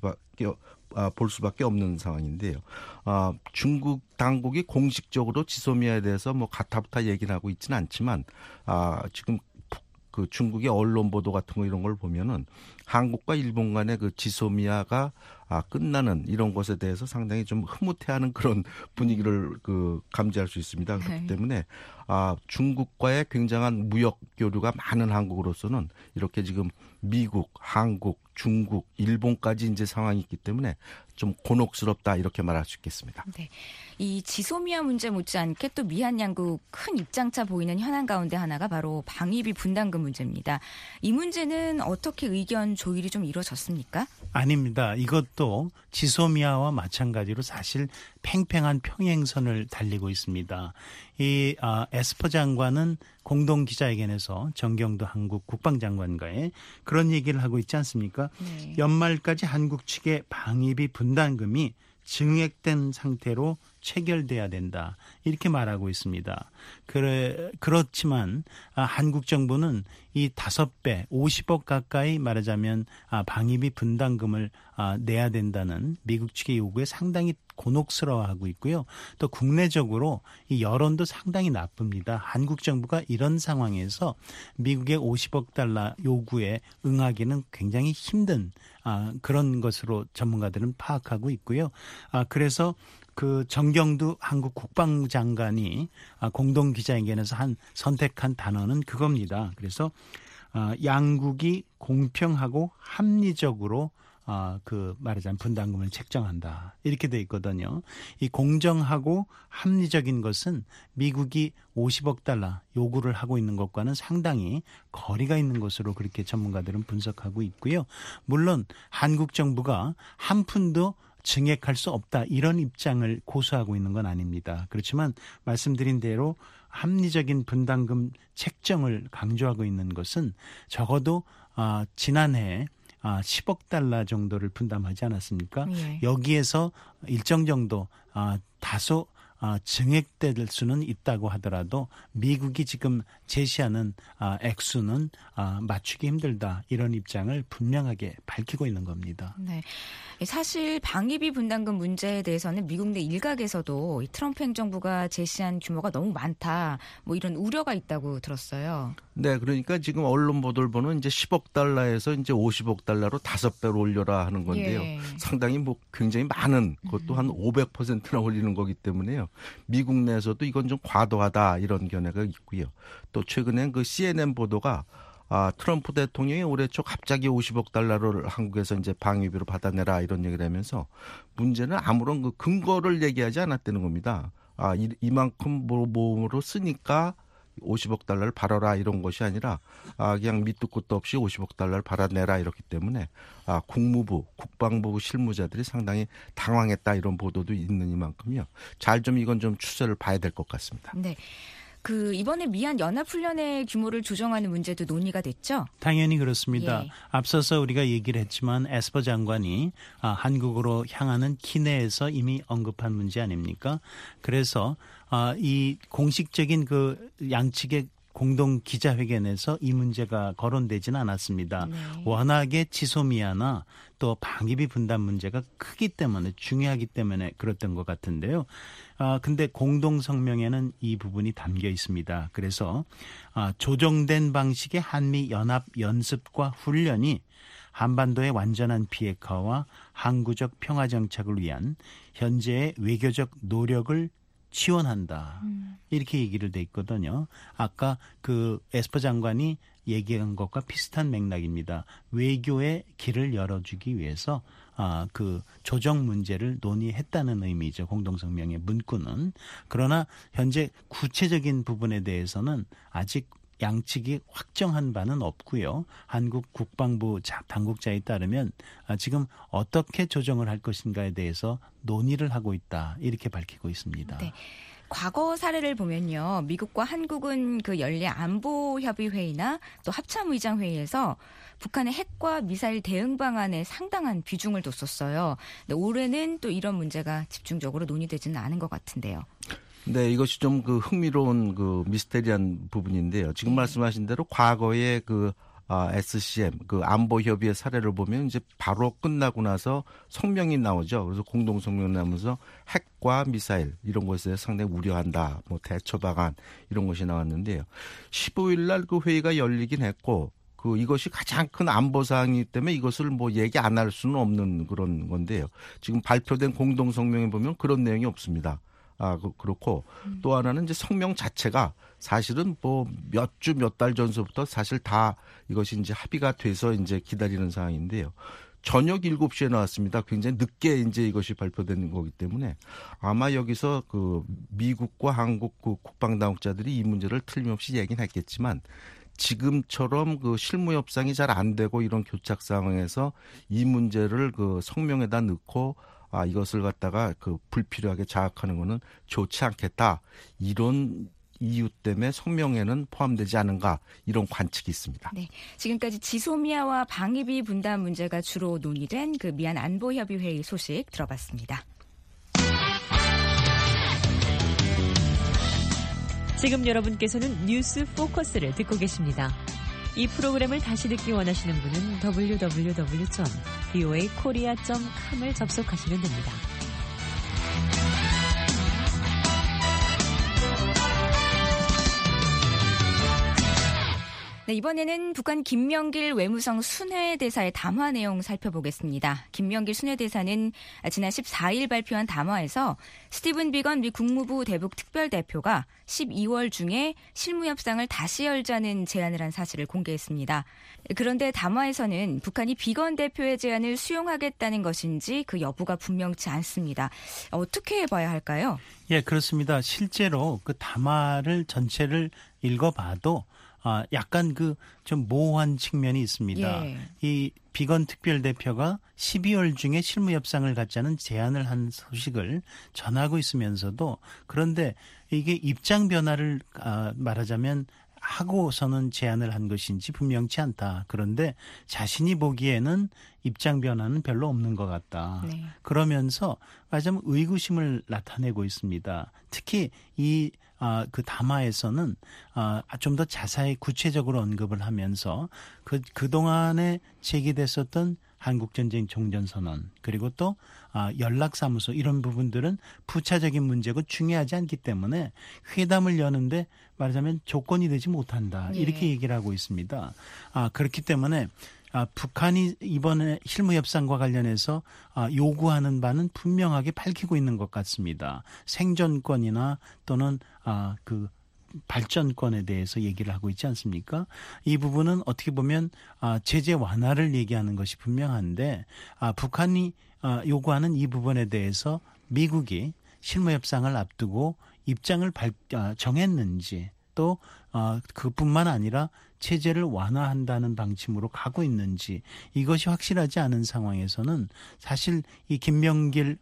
수밖에 없는 상황인데요. 중국 당국이 공식적으로 지소미아에 대해서 뭐 가타부타 얘기를 하고 있지는 않지만 지금 그 중국의 언론 보도 같은 거 이런 걸 보면은 한국과 일본 간의 그 지소미아가 끝나는 이런 것에 대해서 상당히 좀 흐뭇해하는 그런 분위기를 감지할 수 있습니다. 그렇기 때문에 중국과의 굉장한 무역 교류가 많은 한국으로서는 이렇게 지금 미국, 한국, 중국, 일본까지 이제 상황이 있기 때문에 좀 곤혹스럽다 이렇게 말할 수 있겠습니다. 네. 이 지소미아 문제 못지않게 또 미한 양국 큰 입장차 보이는 현안 가운데 하나가 바로 방위비 분담금 문제입니다. 이 문제는 어떻게 의견 조율이 좀 이루어졌습니까? 아닙니다. 이것도 지소미아와 마찬가지로 사실 팽팽한 평행선을 달리고 있습니다. 이 에스퍼 장관은 공동 기자회견에서 정경도 한국 국방장관과의 그런 얘기를 하고 있지 않습니까? 네. 연말까지 한국 측의 방위비 분담금이 증액된 상태로 체결돼야 된다. 이렇게 말하고 있습니다. 그렇지만 한국 정부는 이 5배, 50억 가까이 말하자면 방위비 분담금을 내야 된다는 미국 측의 요구에 상당히 곤혹스러워하고 있고요. 또 국내적으로 이 여론도 상당히 나쁩니다. 한국 정부가 이런 상황에서 미국의 50억 달러 요구에 응하기는 굉장히 힘든 그런 것으로 전문가들은 파악하고 있고요. 그래서 그 정경두 한국 국방장관이 공동 기자회견에서 선택한 단어는 그겁니다. 그래서 양국이 공평하고 합리적으로 말하자면 분담금을 책정한다. 이렇게 돼 있거든요. 이 공정하고 합리적인 것은 미국이 50억 달러 요구를 하고 있는 것과는 상당히 거리가 있는 것으로 그렇게 전문가들은 분석하고 있고요. 물론 한국 정부가 한 푼도 증액할 수 없다. 이런 입장을 고수하고 있는 건 아닙니다. 그렇지만 말씀드린 대로 합리적인 분담금 책정을 강조하고 있는 것은 적어도 지난해 10억 달러 정도를 분담하지 않았습니까? 예. 여기에서 일정 정도 다소 증액될 수는 있다고 하더라도 미국이 지금 제시하는 액수는 맞추기 힘들다. 이런 입장을 분명하게 밝히고 있는 겁니다. 네. 사실 방위비 분담금 문제에 대해서는 미국 내 일각에서도 트럼프 행정부가 제시한 규모가 너무 많다. 뭐 이런 우려가 있다고 들었어요. 네, 그러니까 지금 언론 보도를 보면 이제 10억 달러에서 이제 50억 달러로 5배로 올려라 하는 건데요. 예. 상당히 굉장히 많은 그것도 한 500%나 올리는 거기 때문에요. 미국 내에서도 이건 좀 과도하다 이런 견해가 있고요. 또 최근엔 그 CNN 보도가 트럼프 대통령이 올해 초 갑자기 50억 달러를 한국에서 이제 방위비로 받아내라 이런 얘기를 하면서 문제는 아무런 그 근거를 얘기하지 않았다는 겁니다. 이만큼 모음으로 쓰니까 50억 달러를 받아라 이런 것이 아니라 그냥 밑도 끝도 없이 50억 달러를 받아내라 이렇기 때문에 국무부, 국방부 실무자들이 상당히 당황했다 이런 보도도 있는 이만큼요. 잘 좀 이건 좀 추세를 봐야 될 것 같습니다. 네. 이번에 미한 연합훈련의 규모를 조정하는 문제도 논의가 됐죠? 당연히 그렇습니다. 예. 앞서서 우리가 얘기를 했지만 에스퍼 장관이 한국으로 향하는 기내에서 이미 언급한 문제 아닙니까? 그래서 이 공식적인 그 양측의 공동 기자회견에서 이 문제가 거론되지는 않았습니다. 네. 워낙에 지소미아나 또 방위비 분담 문제가 크기 때문에 중요하기 때문에 그랬던 것 같은데요. 근데 공동 성명에는 이 부분이 담겨 있습니다. 그래서 조정된 방식의 한미 연합 연습과 훈련이 한반도의 완전한 비핵화와 항구적 평화 정착을 위한 현재의 외교적 노력을 지원한다. 이렇게 얘기를 돼 있거든요. 아까 그 에스퍼 장관이 얘기한 것과 비슷한 맥락입니다. 외교의 길을 열어주기 위해서 그 조정 문제를 논의했다는 의미죠. 공동성명의 문구는. 그러나 현재 구체적인 부분에 대해서는 아직 양측이 확정한 바는 없고요. 한국 국방부 당국자에 따르면 지금 어떻게 조정을 할 것인가에 대해서 논의를 하고 있다. 이렇게 밝히고 있습니다. 네. 과거 사례를 보면요. 미국과 한국은 그 연례 안보협의회의나 또 합참의장회의에서 북한의 핵과 미사일 대응 방안에 상당한 비중을 뒀었어요. 근데 올해는 또 이런 문제가 집중적으로 논의되지는 않은 것 같은데요. 네, 이것이 좀 그 흥미로운 그 미스테리한 부분인데요. 지금 말씀하신 대로 과거에 그 SCM 그 안보협의회 사례를 보면 이제 바로 끝나고 나서 성명이 나오죠. 그래서 공동 성명 나오면서 핵과 미사일 이런 것에 상당히 우려한다. 뭐 대처 방안 이런 것이 나왔는데요. 15일 날 그 회의가 열리긴 했고 이것이 가장 큰 안보 사항이기 때문에 이것을 뭐 얘기 안 할 수는 없는 그런 건데요. 지금 발표된 공동 성명에 보면 그런 내용이 없습니다. 그렇고 또 하나는 이제 성명 자체가 사실은 뭐 몇 주 몇 달 전서부터 사실 다 이것이 이제 합의가 돼서 이제 기다리는 상황인데요. 저녁 7시에 나왔습니다. 굉장히 늦게 이제 이것이 발표된 거기 때문에 아마 여기서 그 미국과 한국 그 국방당국자들이 이 문제를 틀림없이 얘기는 했겠지만 지금처럼 그 실무 협상이 잘 안 되고 이런 교착 상황에서 이 문제를 그 성명에다 넣고 이것을 갖다가 그 불필요하게 자극하는 거는 좋지 않겠다. 이런 이유 때문에 성명에는 포함되지 않은가 이런 관측이 있습니다. 네, 지금까지 지소미아와 방위비 분담 문제가 주로 논의된 그 미얀 안보협의회의 소식 들어봤습니다. 지금 여러분께서는 뉴스 포커스를 듣고 계십니다. 이 프로그램을 다시 듣기 원하시는 분은 www.voakorea.com을 접속하시면 됩니다. 네, 이번에는 북한 김명길 외무성 순회대사의 담화 내용 살펴보겠습니다. 김명길 순회대사는 지난 14일 발표한 담화에서 스티븐 비건 미 국무부 대북 특별대표가 12월 중에 실무협상을 다시 열자는 제안을 한 사실을 공개했습니다. 그런데 담화에서는 북한이 비건 대표의 제안을 수용하겠다는 것인지 그 여부가 분명치 않습니다. 어떻게 봐야 할까요? 예, 그렇습니다. 실제로 그 담화를 전체를 읽어봐도 약간 그 좀 모호한 측면이 있습니다. 예. 이 비건 특별대표가 12월 중에 실무협상을 갖자는 제안을 한 소식을 전하고 있으면서도 그런데 이게 입장 변화를 말하자면 하고서는 제안을 한 것인지 분명치 않다. 그런데 자신이 보기에는 입장 변화는 별로 없는 것 같다. 네. 그러면서 말하자면 의구심을 나타내고 있습니다. 특히 그 담화에서는 좀 더 자세히 구체적으로 언급을 하면서 그동안에 제기됐었던 한국전쟁 종전선언 그리고 또 연락사무소 이런 부분들은 부차적인 문제고 중요하지 않기 때문에 회담을 여는데 말하자면 조건이 되지 못한다. 이렇게 얘기를 하고 있습니다. 그렇기 때문에 북한이 이번에 실무협상과 관련해서 요구하는 바는 분명하게 밝히고 있는 것 같습니다. 생존권이나 또는 그 발전권에 대해서 얘기를 하고 있지 않습니까? 이 부분은 어떻게 보면 제재 완화를 얘기하는 것이 분명한데 북한이 요구하는 이 부분에 대해서 미국이 실무협상을 앞두고 입장을 정했는지 또 그뿐만 아니라 체제를 완화한다는 방침으로 가고 있는지 이것이 확실하지 않은 상황에서는 사실 이 김명길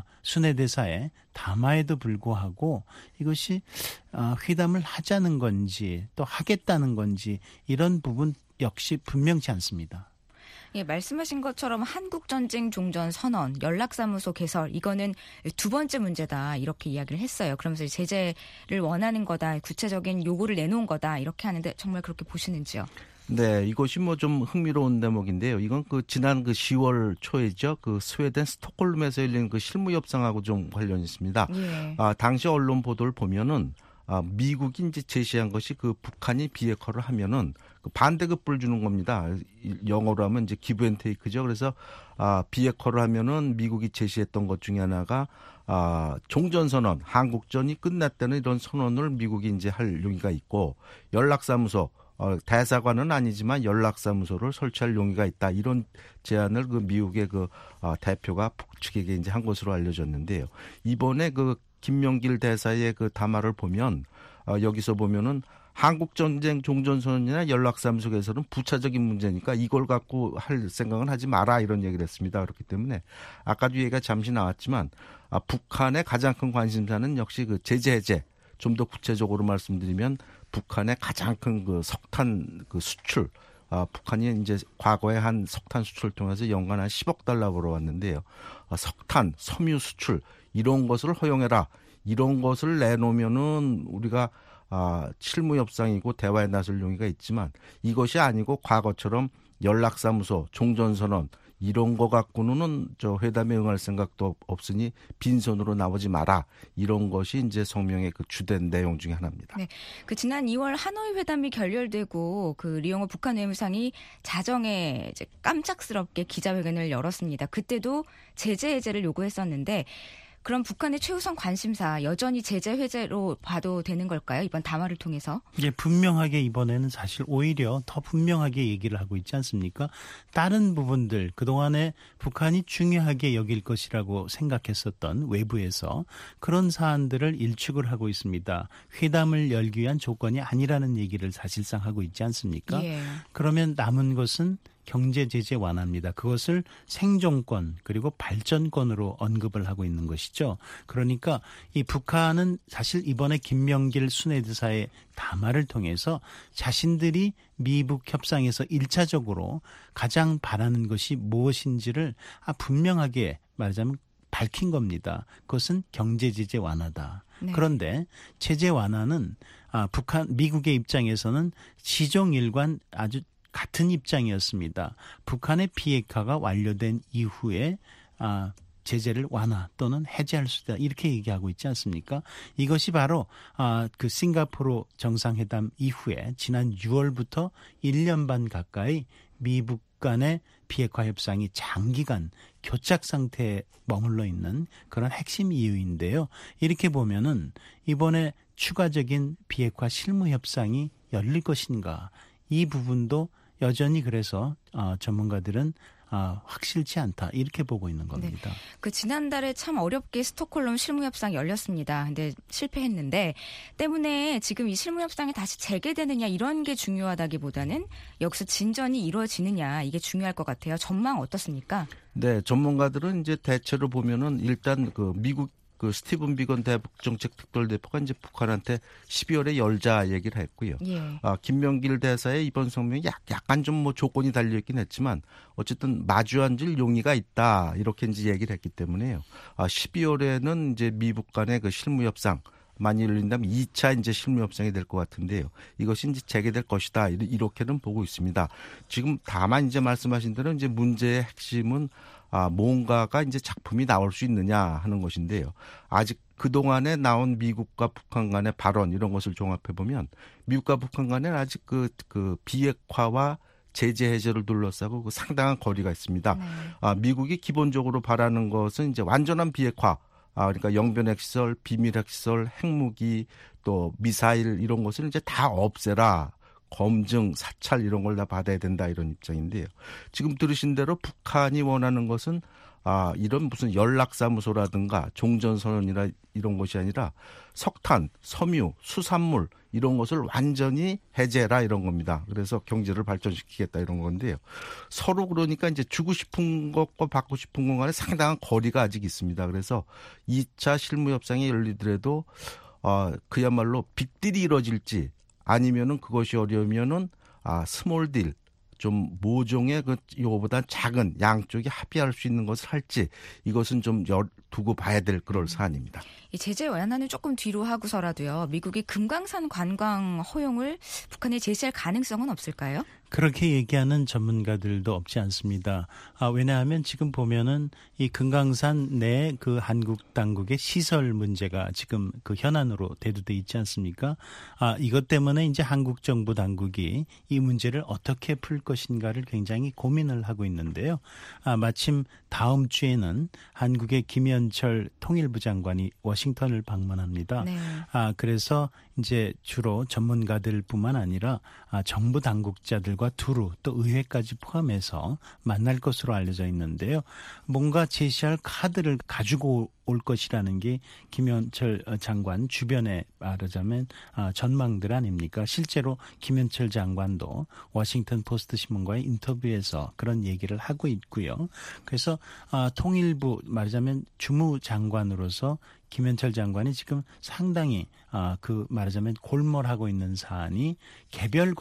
순회대사의 담화에도 불구하고 이것이 회담을 하자는 건지 또 하겠다는 건지 이런 부분 역시 분명치 않습니다. 예, 말씀하신 것처럼 한국전쟁 종전 선언, 연락사무소 개설 이거는 두 번째 문제다 이렇게 이야기를 했어요. 그러면서 제재를 원하는 거다, 구체적인 요구를 내놓은 거다 이렇게 하는데 정말 그렇게 보시는지요? 네, 이것이 뭐 좀 흥미로운 대목인데요. 이건 지난 10월 초에죠. 스웨덴 스톡홀름에서 열린 실무협상하고 좀 관련이 있습니다. 예. 당시 언론 보도를 보면은 미국이 이제 제시한 것이 북한이 비핵화를 하면은 반대급부를 주는 겁니다. 영어로 하면 이제 기브 앤 테이크죠. 그래서 비핵화를 하면은 미국이 제시했던 것 중에 하나가 종전선언, 한국전이 끝났다는 이런 선언을 미국이 이제 할 용의가 있고 연락사무소 대사관은 아니지만 연락사무소를 설치할 용의가 있다. 이런 제안을 미국의 대표가 북측에게 이제 한 것으로 알려졌는데요. 이번에 김명길 대사의 담화를 보면 여기서 보면은 한국전쟁 종전선언이나 연락사무소에서는 부차적인 문제니까 이걸 갖고 할 생각은 하지 마라 이런 얘기를 했습니다. 그렇기 때문에 아까도 얘기가 잠시 나왔지만 북한의 가장 큰 관심사는 역시 제재 해제. 좀 더 구체적으로 말씀드리면 북한의 가장 큰 석탄 수출. 북한이 이제 과거에 한 석탄 수출을 통해서 연간 한 10억 달러 벌어왔는데요. 석탄, 섬유 수출 이런 것을 허용해라. 이런 것을 내놓으면은 우리가 실무 협상이고 대화에 나설 용의가 있지만 이것이 아니고 과거처럼 연락사무소, 종전선언 이런 거 갖고는 저 회담에 응할 생각도 없으니 빈손으로 나오지 마라. 이런 것이 이제 성명의 그 주된 내용 중에 하나입니다. 네, 그 지난 2월 하노이 회담이 결렬되고 그 리용호 북한 외무상이 자정에 이제 깜짝스럽게 기자회견을 열었습니다. 그때도 제재 해제를 요구했었는데 그럼 북한의 최우선 관심사 여전히 제재 해제로 봐도 되는 걸까요? 이번 담화를 통해서? 예, 분명하게 이번에는 사실 오히려 더 분명하게 얘기를 하고 있지 않습니까? 다른 부분들 그동안에 북한이 중요하게 여길 것이라고 생각했었던 외부에서 그런 사안들을 일축을 하고 있습니다. 회담을 열기 위한 조건이 아니라는 얘기를 사실상 하고 있지 않습니까? 예. 그러면 남은 것은 경제 제재 완화입니다. 그것을 생존권 그리고 발전권으로 언급을 하고 있는 것이죠. 그러니까 이 북한은 사실 이번에 김명길 순회대사의 담화를 통해서 자신들이 미북 협상에서 1차적으로 가장 바라는 것이 무엇인지를 분명하게 말하자면 밝힌 겁니다. 그것은 경제 제재 완화다. 네. 그런데 제재 완화는 미국의 입장에서는 시종일관 아주 같은 입장이었습니다. 북한의 비핵화가 완료된 이후에 제재를 완화 또는 해제할 수 있다. 이렇게 얘기하고 있지 않습니까? 이것이 바로 그 싱가포르 정상회담 이후에 지난 6월부터 1년 반 가까이 미북 간의 비핵화 협상이 장기간 교착 상태에 머물러 있는 그런 핵심 이유인데요. 이렇게 보면은 이번에 추가적인 비핵화 실무 협상이 열릴 것인가? 이 부분도 여전히 그래서 전문가들은 확실치 않다 이렇게 보고 있는 겁니다. 네. 그 지난달에 참 어렵게 스톡홀름 실무협상이 열렸습니다. 근데 실패했는데 때문에 지금 이 실무협상이 다시 재개되느냐 이런 게 중요하다기보다는 여기서 진전이 이루어지느냐 이게 중요할 것 같아요. 전망 어떻습니까? 네, 전문가들은 이제 대체로 보면은 일단 그 미국 그 스티븐 비건 대북정책 특별대표가 이제 북한한테 12월에 열자 얘기를 했고요. 예. 김명길 대사의 이번 성명이 약간 좀 뭐 조건이 달려있긴 했지만 어쨌든 마주 앉을 용의가 있다 이렇게 이제 얘기를 했기 때문에요. 12월에는 이제 미북 간의 그 실무 협상 많이 열린다면 2차 이제 실무 협상이 될 것 같은데요. 이것이 이제 재개될 것이다 이렇게는 보고 있습니다. 지금 다만 이제 말씀하신 대로 이제 문제의 핵심은 뭔가가 이제 작품이 나올 수 있느냐 하는 것인데요. 아직 그동안에 나온 미국과 북한 간의 발언 이런 것을 종합해보면 미국과 북한 간에는 아직 그 비핵화와 제재 해제를 둘러싸고 그 상당한 거리가 있습니다. 네. 미국이 기본적으로 바라는 것은 이제 완전한 비핵화, 그러니까 영변 핵시설, 비밀 핵시설, 핵무기 또 미사일 이런 것을 이제 다 없애라. 검증, 사찰 이런 걸 다 받아야 된다 이런 입장인데요. 지금 들으신 대로 북한이 원하는 것은 이런 무슨 연락사무소라든가 종전선언이나 이런 것이 아니라 석탄, 섬유, 수산물 이런 것을 완전히 해제해라 이런 겁니다. 그래서 경제를 발전시키겠다 이런 건데요. 서로 그러니까 이제 주고 싶은 것과 받고 싶은 것 간에 상당한 거리가 아직 있습니다. 그래서 2차 실무협상이 열리더라도 그야말로 빅딜이 이루어질지 아니면은 그것이 어려우면은 스몰 딜 좀 모종의 이거보다 작은 양쪽이 합의할 수 있는 것을 할지 이것은 좀 두고 봐야 될 그럴 사안입니다. 이 제재 완화는 조금 뒤로 하고서라도요. 미국이 금강산 관광 허용을 북한에 제시할 가능성은 없을까요? 그렇게 얘기하는 전문가들도 없지 않습니다. 왜냐하면 지금 보면은 이 금강산 내 그 한국 당국의 시설 문제가 지금 그 현안으로 대두돼 있지 않습니까? 이것 때문에 이제 한국 정부 당국이 이 문제를 어떻게 풀 것인가를 굉장히 고민을 하고 있는데요. 마침 다음 주에는 한국의 김현철 통일부 장관이 워싱턴을 방문합니다. 네. 그래서 이제 주로 전문가들뿐만 아니라 정부 당국자들과 두루 또 의회까지 포함해서 만날 것으로 알려져 있는데요. 뭔가 제시할 카드를 가지고 올 것이라는 게 김현철 장관 주변에 말하자면 전망들 아닙니까? 실제로 김현철 장관도 워싱턴 포스트 신문과의 인터뷰에서 그런 얘기를 하고 있고요. 그래서 통일부 말하자면 주무장관으로서 김현철 장관이 지금 상당히 그 말하자면 골몰하고 있는 사안이 개별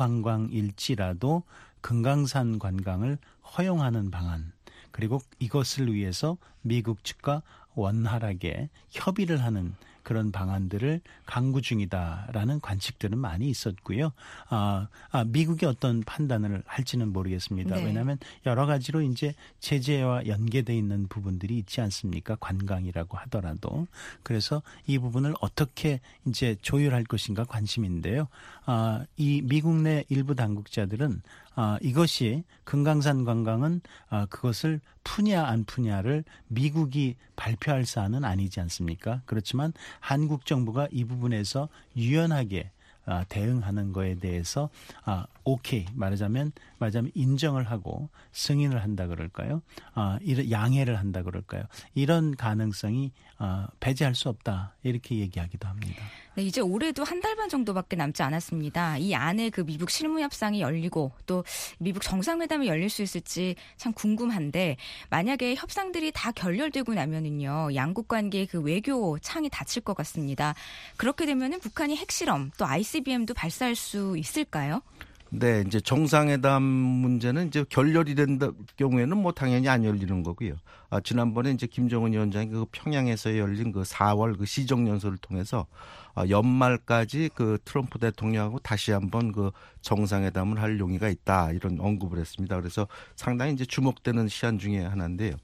관광일지라도 금강산 관광을 허용하는 방안 그리고 이것을 위해서 미국 측과 원활하게 협의를 하는 그런 방안들을 강구 중이다라는 관측들은 많이 있었고요. 미국이 어떤 판단을 할지는 모르겠습니다. 네. 왜냐하면 여러 가지로 이제 제재와 연계돼 있는 부분들이 있지 않습니까? 관광이라고 하더라도. 그래서 이 부분을 어떻게 이제 조율할 것인가 관심인데요. 이 미국 내 일부 당국자들은 이것이 금강산 관광은 그것을 푸냐 안 푸냐를 미국이 발표할 사안은 아니지 않습니까? 그렇지만 한국 정부가 이 부분에서 유연하게 대응하는 거에 대해서 오케이 말하자면 인정을 하고 승인을 한다 그럴까요? 양해를 한다 그럴까요? 이런 가능성이 배제할 수 없다 이렇게 얘기하기도 합니다. 네, 이제 올해도 한 달 반 정도밖에 남지 않았습니다. 이 안에 그 미국 실무 협상이 열리고 또 미국 정상회담이 열릴 수 있을지 참 궁금한데 만약에 협상들이 다 결렬되고 나면은요 양국 관계의 그 외교 창이 닫힐 것 같습니다. 그렇게 되면은 북한이 핵실험 또 ICBM도 발사할 수 있을까요? 네, 이제 정상회담 문제는 이제 결렬이 된다 경우에는 뭐 당연히 안 열리는 거고요. 지난번에 이제 김정은 위원장이 그 평양에서 열린 그 4월 그 시정연설을 통해서 연말까지 그 트럼프 대통령하고 다시 한번 그 정상회담을 할 용의가 있다 이런 언급을 했습니다. 그래서 상당히 이제 주목되는 시한 중에 하나인데요.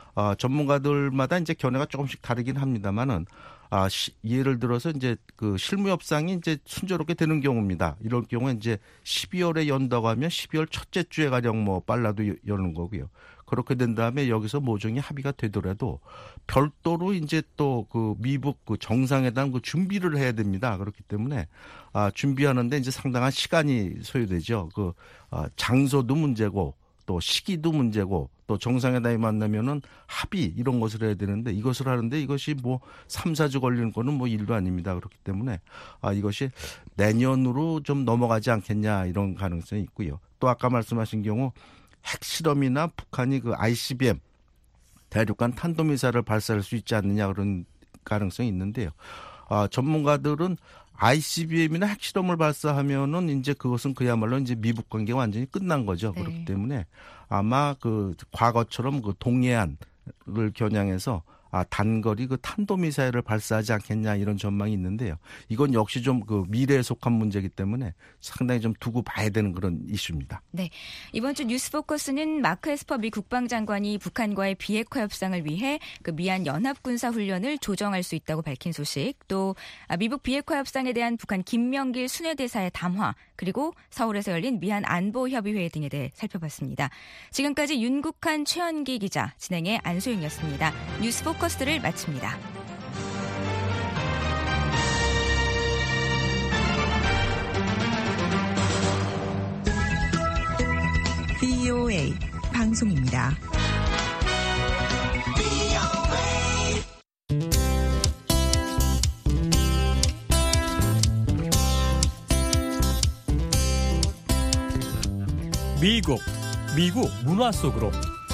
전문가들마다 이제 견해가 조금씩 다르긴 합니다만은 예를 들어서 이제 그 실무 협상이 이제 순조롭게 되는 경우입니다. 이럴 경우에 이제 12월에 연다고 하면 12월 첫째 주에 가령 뭐 빨라도 여는 거고요. 그렇게 된 다음에 여기서 모종의 합의가 되더라도 별도로 이제 또 그 미국 그 정상회담 그 준비를 해야 됩니다. 그렇기 때문에 준비하는데 이제 상당한 시간이 소요되죠. 그 장소도 문제고 또 시기도 문제고 또 정상회담이 만나면은 합의 이런 것을 해야 되는데 이것을 하는데 이것이 뭐 3, 4주 걸리는 거는 뭐 일도 아닙니다. 그렇기 때문에 이것이 내년으로 좀 넘어가지 않겠냐 이런 가능성이 있고요. 또 아까 말씀하신 경우 핵실험이나 북한이 그 ICBM 대륙간 탄도미사일을 발사할 수 있지 않느냐 그런 가능성이 있는데요. 전문가들은 ICBM이나 핵실험을 발사하면은 이제 그것은 그야말로 이제 미북 관계가 완전히 끝난 거죠. 네. 그렇기 때문에 아마 그 과거처럼 그 동해안을 겨냥해서 단거리 그 탄도미사일을 발사하지 않겠냐 이런 전망이 있는데요. 이건 역시 좀 그 미래에 속한 문제이기 때문에 상당히 좀 두고 봐야 되는 그런 이슈입니다. 네, 이번 주 뉴스포커스는 마크 에스퍼 미 국방장관이 북한과의 비핵화 협상을 위해 그 미한 연합군사훈련을 조정할 수 있다고 밝힌 소식, 또 미북 비핵화 협상에 대한 북한 김명길 순회대사의 담화, 그리고 서울에서 열린 미한 안보협의회 등에 대해 살펴봤습니다. 지금까지 윤국한 최연기 기자, 진행의 안소영이었습니다. 뉴스포커스를 마칩니다. VOA 방송입니다. 미국 문화 속으로.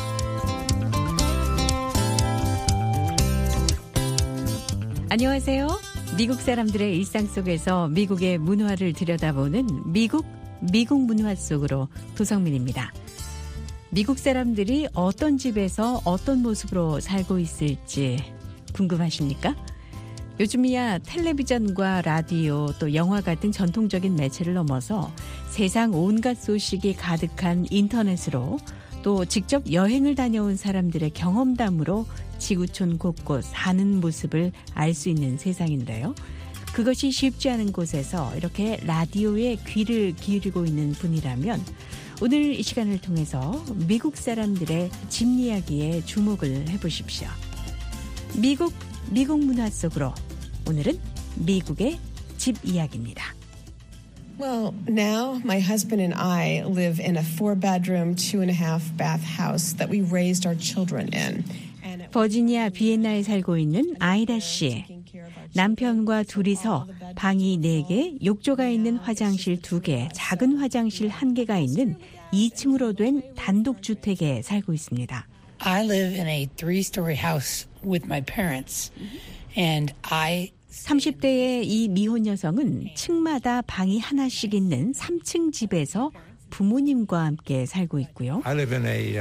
안녕하세요. 미국 사람들의 일상 속에서 미국의 문화를 들여다보는 미국 문화 속으로 도성민입니다. 미국 사람들이 어떤 집에서 어떤 모습으로 살고 있을지 궁금하십니까? 요즘이야 텔레비전과 라디오 또 영화 같은 전통적인 매체를 넘어서 세상 온갖 소식이 가득한 인터넷으로 또 직접 여행을 다녀온 사람들의 경험담으로 지구촌 곳곳 사는 모습을 알 수 있는 세상인데요. 그것이 쉽지 않은 곳에서 이렇게 라디오에 귀를 기울이고 있는 분이라면 오늘 이 시간을 통해서 미국 사람들의 집 이야기에 주목을 해보십시오. 미국 문화 속으로 오늘은 미국의 집 이야기입니다. Well, now my husband and I live in a 4-bedroom, 2.5-bath house that we raised our children in. 버지니아 비엔나에 살고 있는 아이다 씨. 남편과 둘이서 방이 4개, 욕조가 있는 화장실 2개, 작은 화장실 1개가 있는 2층으로 된 단독주택에 살고 있습니다. I live in a 3-story house with my parents, and 30대의 이 미혼 여성은 층마다 방이 하나씩 있는 3층 집에서 부모님과 함께 살고 있고요. I live in a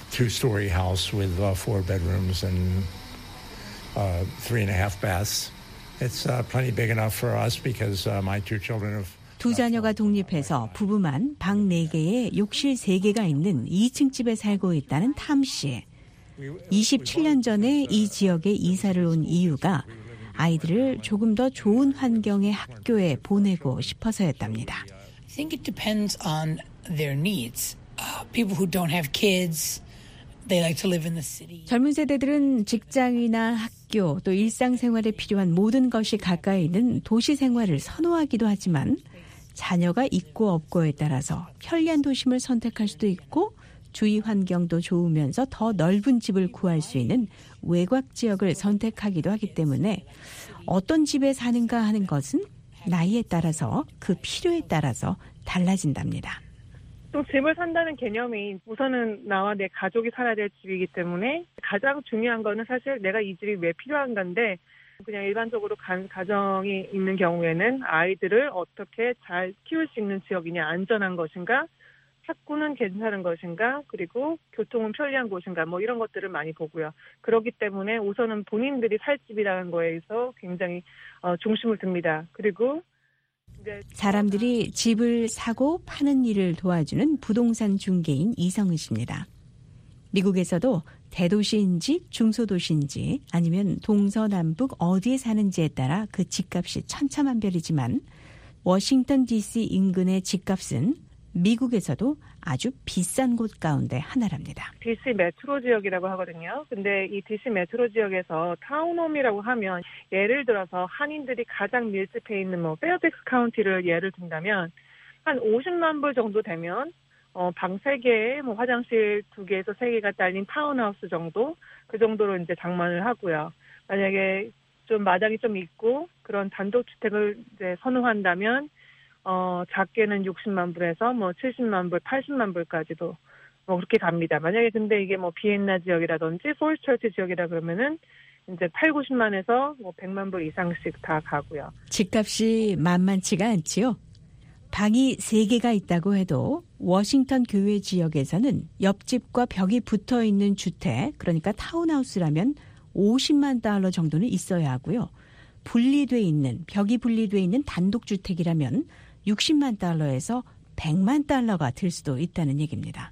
2-story house with 4 bedrooms and 3.5 baths. It's plenty big enough for us because my two children have. 두 자녀가 독립해서 부부만 방 4개에 욕실 3개가 있는 2층 집에 살고 있다는 탐 씨. 27년 전에 이 지역에 이사를 온 이유가 아이들을 조금 더 좋은 환경의 학교에 보내고 싶어서였답니다. I think it depends on their needs. People who don't have kids, they like to live in the city. 젊은 세대들은 직장이나 학교 또 일상생활에 필요한 모든 것이 가까이 있는 도시 생활을 선호하기도 하지만 자녀가 있고 없고에 따라서 편리한 도심을 선택할 수도 있고 주위 환경도 좋으면서 더 넓은 집을 구할 수 있는 외곽 지역을 선택하기도 하기 때문에 어떤 집에 사는가 하는 것은 나이에 따라서 그 필요에 따라서 달라진답니다. 또 집을 산다는 개념이 우선은 나와 내 가족이 살아야 될 집이기 때문에 가장 중요한 거는 사실 내가 이 집이 왜 필요한 건데 그냥 일반적으로 가정이 있는 경우에는 아이들을 어떻게 잘 키울 수 있는 지역이냐, 안전한 것인가, 학구는 괜찮은 것인가, 그리고 교통은 편리한 곳인가, 뭐 이런 것들을 많이 보고요. 그렇기 때문에 우선은 본인들이 살 집이라는 거에서 굉장히 중심을 둡니다. 그리고 사람들이 집을 사고 파는 일을 도와주는 부동산 중개인 이성은 씨입니다. 미국에서도 대도시인지 중소도시인지 아니면 동서남북 어디에 사는지에 따라 그 집값이 천차만별이지만 워싱턴 DC 인근의 집값은 미국에서도 아주 비싼 곳 가운데 하나랍니다. DC 메트로 지역이라고 하거든요. 근데 이 DC 메트로 지역에서 타운홈이라고 하면 예를 들어서 한인들이 가장 밀집해 있는 페어팩스 카운티를 예를 든다면 한 50만 불 정도 되면 방 3개에 화장실 2개에서 3개가 딸린 타운하우스 정도 그 정도로 이제 장만을 하고요. 만약에 좀 마당이 좀 있고 그런 단독주택을 이제 선호한다면 작게는 60만 불에서 70만 불, 80만 불까지도 그렇게 갑니다. 만약에 근데 이게 비엔나 지역이라든지 폴스처치 지역이라 그러면은 이제 8, 90만에서 100만 불 이상씩 다 가고요. 집값이 만만치가 않지요. 방이 3개가 있다고 해도 워싱턴 교외 지역에서는 옆집과 벽이 붙어 있는 주택, 그러니까 타운하우스라면 50만 달러 정도는 있어야 하고요. 벽이 분리돼 있는 단독주택이라면 60만 달러에서 100만 달러가 들 수도 있다는 얘기입니다.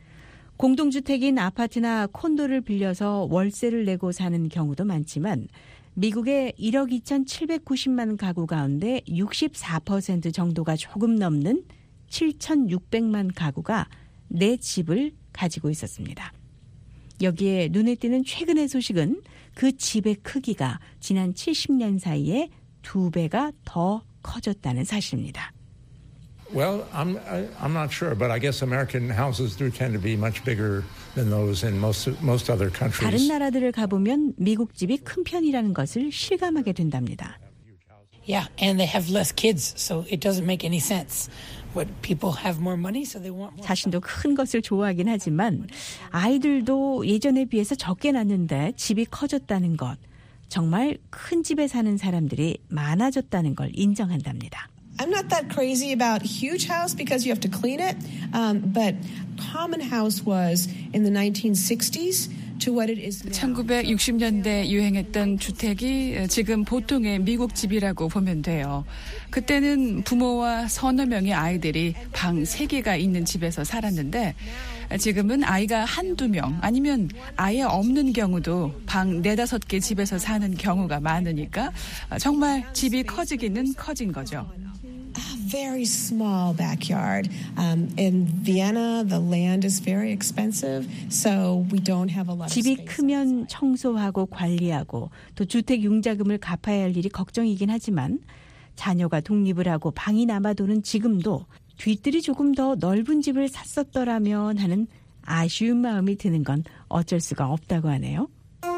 공동주택인 아파트나 콘도를 빌려서 월세를 내고 사는 경우도 많지만 미국의 1억 2,790만 가구 가운데 64% 정도가 조금 넘는 7,600만 가구가 내 집을 가지고 있었습니다. 여기에 눈에 띄는 최근의 소식은 그 집의 크기가 지난 70년 사이에 2배가 더 커졌다는 사실입니다. Well, I'm not sure, but I guess American houses do tend to be much bigger than those in most other countries. 다른 나라들을 가보면 미국 집이 큰 편이라는 것을 실감하게 된답니다. Yeah, and they have less kids, so it doesn't make any sense. But people have more money, so they want more. 자신도 큰 것을 좋아하긴 하지만 아이들도 예전에 비해서 적게 낳는데 집이 커졌다는 것, 정말 큰 집에 사는 사람들이 많아졌다는 걸 인정한답니다. I'm not that crazy about huge house because you have to clean it, but common house was in the 1960s to what it is now. 1960년대 유행했던 주택이 지금 보통의 미국 집이라고 보면 돼요. 그때는 부모와 서너 명의 아이들이 방 3개가 있는 집에서 살았는데 지금은 아이가 한두 명 아니면 아예 없는 경우도 방 4-5개 집에서 사는 경우가 많으니까 정말 집이 커지기는 커진 거죠. A very small backyard. In Vienna, the land is very expensive, so we don't have a lot of 집이 space. 크면 청소하고 관리하고 또 주택 융자금을 갚아야 할 일이 걱정이긴 하지만 자녀가 독립을 하고 방이 남아도는 지금도 뒤뜰이 조금 더 넓은 집을 샀었더라면 하는 아쉬운 마음이 드는 건 어쩔 수가 없다고 하네요.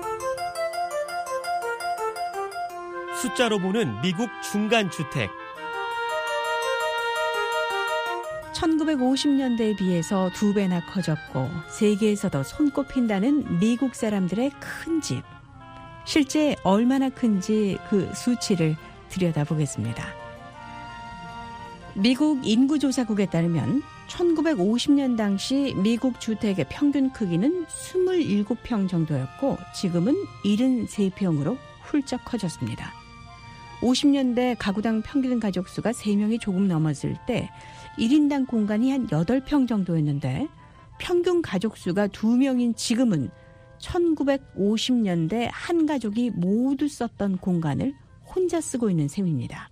숫자로 보는 미국 중간주택. 1950년대에 비해서 2배나 커졌고 세계에서도 손꼽힌다는 미국 사람들의 큰 집. 실제 얼마나 큰지 그 수치를 들여다보겠습니다. 미국 인구조사국에 따르면 1950년 당시 미국 주택의 평균 크기는 27평 정도였고 지금은 73평으로 훌쩍 커졌습니다. 50년대 가구당 평균 가족수가 3명이 조금 넘었을 때 1인당 공간이 한 8평 정도였는데 평균 가족수가 2명인 지금은 1950년대 한 가족이 모두 썼던 공간을 혼자 쓰고 있는 셈입니다.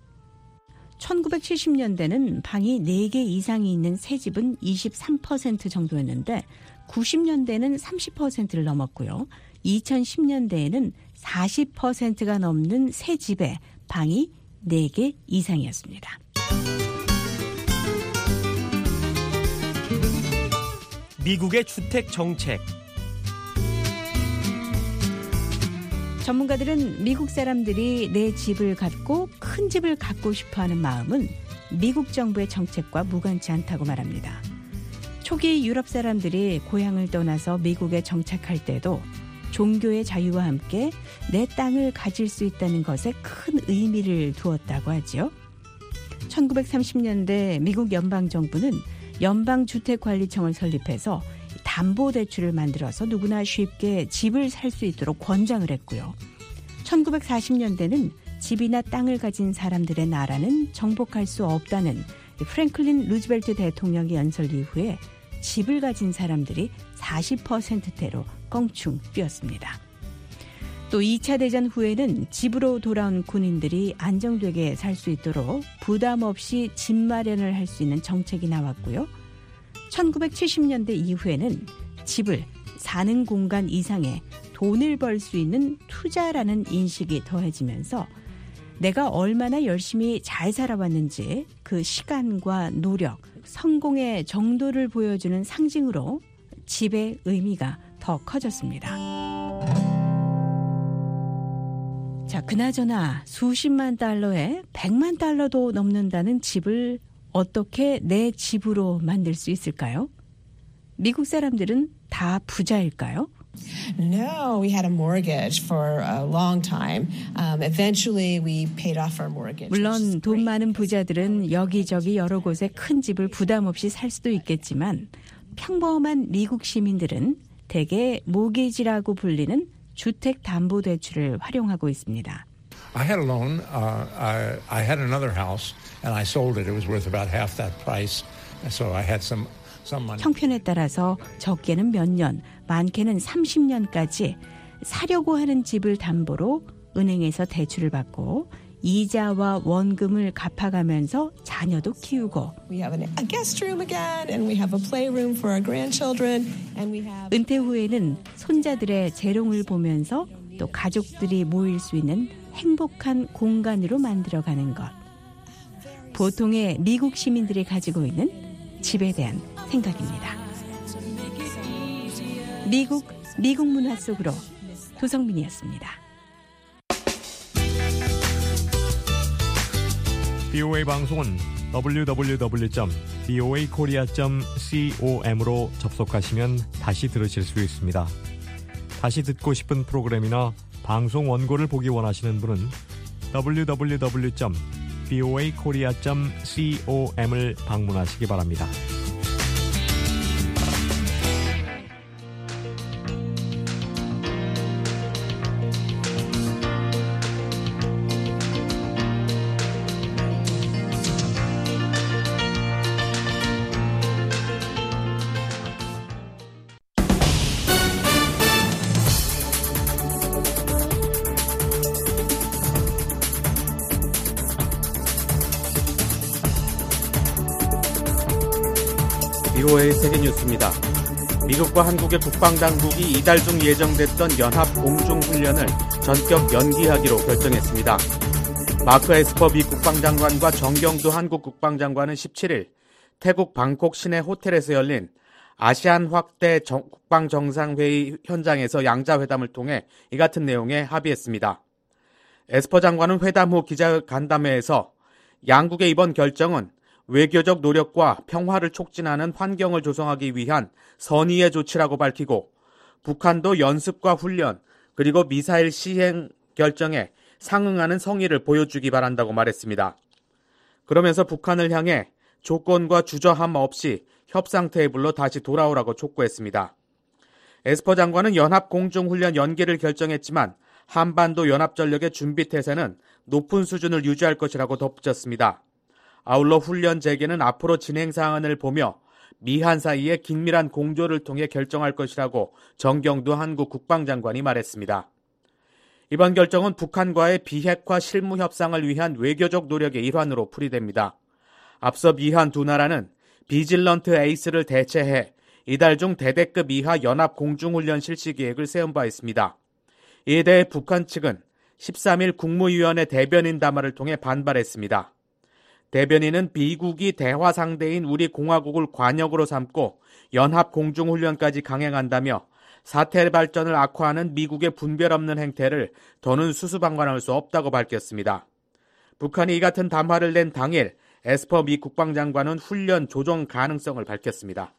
1970년대는 방이 4개 이상이 있는 새 집은 23% 정도였는데 90년대는 30%를 넘었고요. 2010년대에는 40%가 넘는 새 집에 방이 4개 이상이었습니다. 미국의 주택 정책. 전문가들은 미국 사람들이 내 집을 갖고 큰 집을 갖고 싶어하는 마음은 미국 정부의 정책과 무관치 않다고 말합니다. 초기 유럽 사람들이 고향을 떠나서 미국에 정착할 때도 종교의 자유와 함께 내 땅을 가질 수 있다는 것에 큰 의미를 두었다고 하죠. 1930년대 미국 연방정부는 연방주택관리청을 설립해서 담보대출을 만들어서 누구나 쉽게 집을 살 수 있도록 권장을 했고요. 1940년대는 집이나 땅을 가진 사람들의 나라는 정복할 수 없다는 프랭클린 루즈벨트 대통령의 연설 이후에 집을 가진 사람들이 40%대로 껑충 뛰었습니다. 또 2차 대전 후에는 집으로 돌아온 군인들이 안정되게 살 수 있도록 부담 없이 집 마련을 할 수 있는 정책이 나왔고요. 1970년대 이후에는 집을 사는 공간 이상의 돈을 벌 수 있는 투자라는 인식이 더해지면서 내가 얼마나 열심히 잘 살아왔는지 그 시간과 노력, 성공의 정도를 보여주는 상징으로 집의 의미가 더 커졌습니다. 자, 그나저나 수십만 달러에 100만 달러도 넘는다는 집을 어떻게 내 집으로 만들 수 있을까요? 미국 사람들은 다 부자일까요? No, we had a mortgage for a long time. Eventually we paid off our mortgage. 물론 돈 많은 부자들은 여기저기 여러 곳에 큰 집을 부담 없이 살 수도 있겠지만 평범한 미국 시민들은 대개 모기지라고 불리는 주택담보대출을 활용하고 있습니다. I had a loan. I had another house, and I sold it. It was worth about half that price, so I had some money. 형편에 따라서 적게는 몇 년, 많게는 30년까지 사려고 하는 집을 담보로 은행에서 대출을 받고 이자와 원금을 갚아가면서 자녀도 키우고 We have a guest room again, and we have a playroom for our grandchildren, and we have. 은퇴 후에는 손자들의 재롱을 보면서 또 가족들이 모일 수 있는 행복한 공간으로 만들어가는 것. 보통의 미국 시민들이 가지고 있는 집에 대한 생각입니다. 미국 문화 속으로 도성민이었습니다. BOA 방송은 www.boakorea.com으로 접속하시면 다시 들으실 수 있습니다. 다시 듣고 싶은 프로그램이나 방송 원고를 보기 원하시는 분은 www.boakorea.com을 방문하시기 바랍니다. BOA 세계뉴스입니다. 미국과 한국의 국방당국이 이달 중 예정됐던 연합 공중훈련을 전격 연기하기로 결정했습니다. 마크 에스퍼 미 국방장관과 정경두 한국 국방장관은 17일 태국 방콕 시내 호텔에서 열린 아시안 확대 국방정상회의 현장에서 양자회담을 통해 이 같은 내용에 합의했습니다. 에스퍼 장관은 회담 후 기자간담회에서 양국의 이번 결정은 외교적 노력과 평화를 촉진하는 환경을 조성하기 위한 선의의 조치라고 밝히고 북한도 연습과 훈련 그리고 미사일 시행 결정에 상응하는 성의를 보여주기 바란다고 말했습니다. 그러면서 북한을 향해 조건과 주저함 없이 협상 테이블로 다시 돌아오라고 촉구했습니다. 에스퍼 장관은 연합 공중훈련 연기를 결정했지만 한반도 연합전력의 준비태세는 높은 수준을 유지할 것이라고 덧붙였습니다. 아울러 훈련 재개는 앞으로 진행 사항을 보며 미한 사이의 긴밀한 공조를 통해 결정할 것이라고 정경두 한국 국방장관이 말했습니다. 이번 결정은 북한과의 비핵화 실무 협상을 위한 외교적 노력의 일환으로 풀이됩니다. 앞서 미한 두 나라는 비질런트 에이스를 대체해 이달 중 대대급 이하 연합 공중훈련 실시 계획을 세운 바 있습니다. 이에 대해 북한 측은 13일 국무위원회 대변인 담화를 통해 반발했습니다. 대변인은 미국이 대화 상대인 우리 공화국을 관역으로 삼고 연합 공중훈련까지 강행한다며 사태 발전을 악화하는 미국의 분별 없는 행태를 더는 수수방관할 수 없다고 밝혔습니다. 북한이 이 같은 담화를 낸 당일 에스퍼 미 국방장관은 훈련 조정 가능성을 밝혔습니다.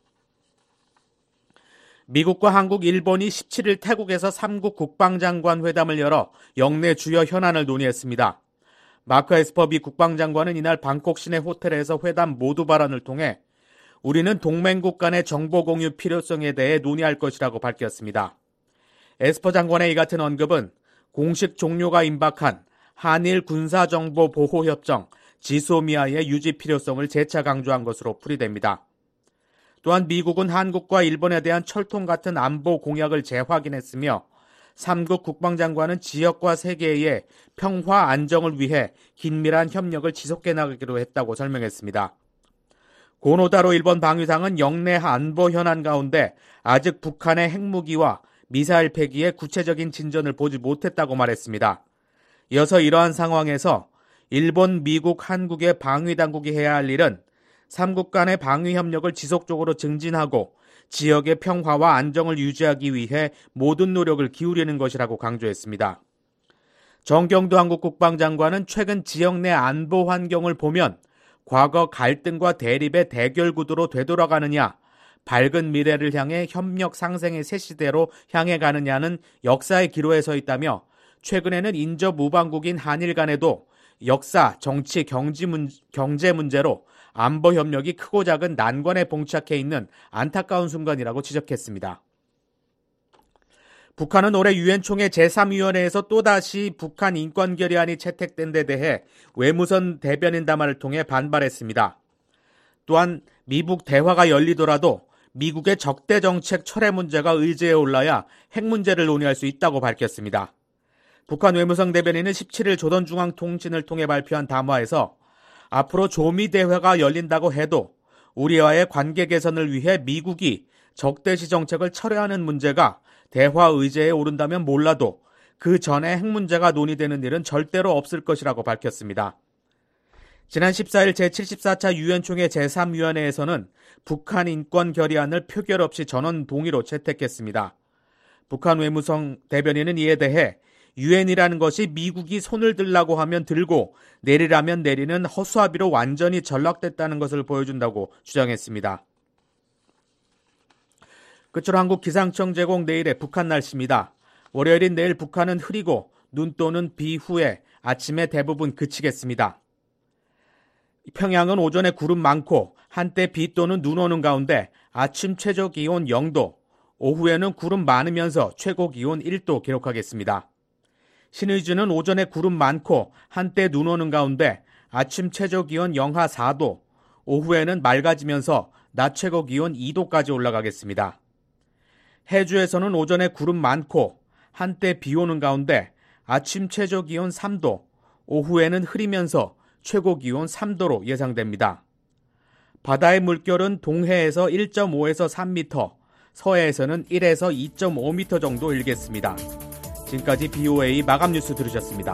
미국과 한국, 일본이 17일 태국에서 3국 국방장관 회담을 열어 영내 주요 현안을 논의했습니다. 마크 에스퍼 미 국방장관은 이날 방콕 시내 호텔에서 회담 모두 발언을 통해 우리는 동맹국 간의 정보 공유 필요성에 대해 논의할 것이라고 밝혔습니다. 에스퍼 장관의 이 같은 언급은 공식 종료가 임박한 한일 군사정보보호협정 지소미아의 유지 필요성을 재차 강조한 것으로 풀이됩니다. 또한 미국은 한국과 일본에 대한 철통 같은 안보 공약을 재확인했으며 3국 국방장관은 지역과 세계의 평화 안정을 위해 긴밀한 협력을 지속해 나가기로 했다고 설명했습니다. 고노다로 일본 방위상은 영내 안보 현안 가운데 아직 북한의 핵무기와 미사일 폐기에 구체적인 진전을 보지 못했다고 말했습니다. 이어서 이러한 상황에서 일본, 미국, 한국의 방위당국이 해야 할 일은 3국 간의 방위 협력을 지속적으로 증진하고 지역의 평화와 안정을 유지하기 위해 모든 노력을 기울이는 것이라고 강조했습니다. 정경두 한국 국방장관은 최근 지역 내 안보 환경을 보면 과거 갈등과 대립의 대결 구도로 되돌아가느냐, 밝은 미래를 향해 협력 상생의 새 시대로 향해 가느냐는 역사의 기로에 서 있다며 최근에는 인접 우방국인 한일 간에도 역사, 정치, 경제 문제로 안보 협력이 크고 작은 난관에 봉착해 있는 안타까운 순간이라고 지적했습니다. 북한은 올해 유엔 총회 제3위원회에서 또다시 북한 인권 결의안이 채택된 데 대해 외무성 대변인 담화를 통해 반발했습니다. 또한 미북 대화가 열리더라도 미국의 적대 정책 철회 문제가 의제에 올라야 핵 문제를 논의할 수 있다고 밝혔습니다. 북한 외무성 대변인은 17일 조선중앙통신을 통해 발표한 담화에서 앞으로 조미 대회가 열린다고 해도 우리와의 관계 개선을 위해 미국이 적대시 정책을 철회하는 문제가 대화 의제에 오른다면 몰라도 그 전에 핵 문제가 논의되는 일은 절대로 없을 것이라고 밝혔습니다. 지난 14일 제74차 유엔총회 제3위원회에서는 북한 인권 결의안을 표결 없이 전원 동의로 채택했습니다. 북한 외무성 대변인은 이에 대해 유엔이라는 것이 미국이 손을 들라고 하면 들고 내리라면 내리는 허수아비로 완전히 전락됐다는 것을 보여준다고 주장했습니다. 끝으로 한국 기상청 제공 내일의 북한 날씨입니다. 월요일인 내일 북한은 흐리고 눈 또는 비 후에 아침에 대부분 그치겠습니다. 평양은 오전에 구름 많고 한때 비 또는 눈 오는 가운데 아침 최저 기온 0도, 오후에는 구름 많으면서 최고 기온 1도 기록하겠습니다. 신의주는 오전에 구름 많고 한때 눈 오는 가운데 아침 최저 기온 영하 4도, 오후에는 맑아지면서 낮 최고 기온 2도까지 올라가겠습니다. 해주에서는 오전에 구름 많고 한때 비 오는 가운데 아침 최저 기온 3도, 오후에는 흐리면서 최고 기온 3도로 예상됩니다. 바다의 물결은 동해에서 1.5에서 3m, 서해에서는 1에서 2.5m 정도 일겠습니다. 지금까지 BOA 마감 뉴스 들으셨습니다.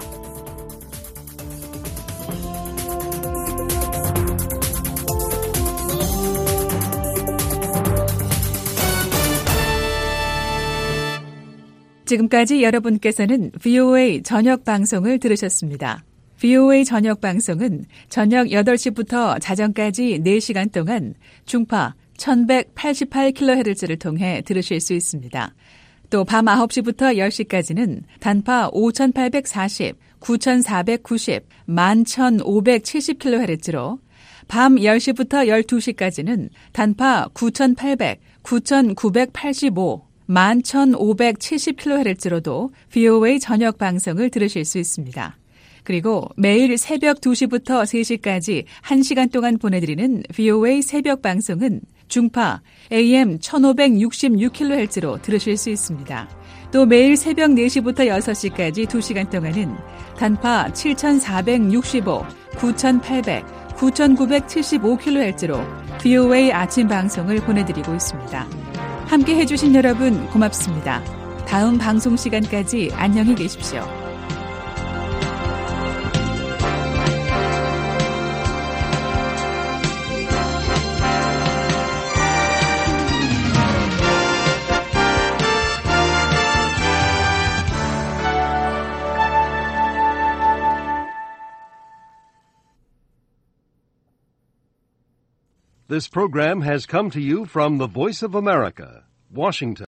지금까지 여러분께서는 VOA 저녁 방송을 들으셨습니다. VOA 저녁 방송은 저녁 8시부터 자정까지 4시간 동안 중파 1188kHz를 통해 들으실 수 있습니다. 또 밤 9시부터 10시까지는 단파 5840, 9490, 11570kHz로 밤 10시부터 12시까지는 단파 9800, 9985, 11,570kHz로도 VOA 저녁 방송을 들으실 수 있습니다. 그리고 매일 새벽 2시부터 3시까지 1시간 동안 보내드리는 VOA 새벽 방송은 중파 AM 1566kHz로 들으실 수 있습니다. 또 매일 새벽 4시부터 6시까지 2시간 동안은 단파 7465, 9800, 9975kHz로 VOA 아침 방송을 보내드리고 있습니다. 함께 해주신 여러분 고맙습니다. 다음 방송 시간까지 안녕히 계십시오. This program has come to you from the Voice of America, Washington.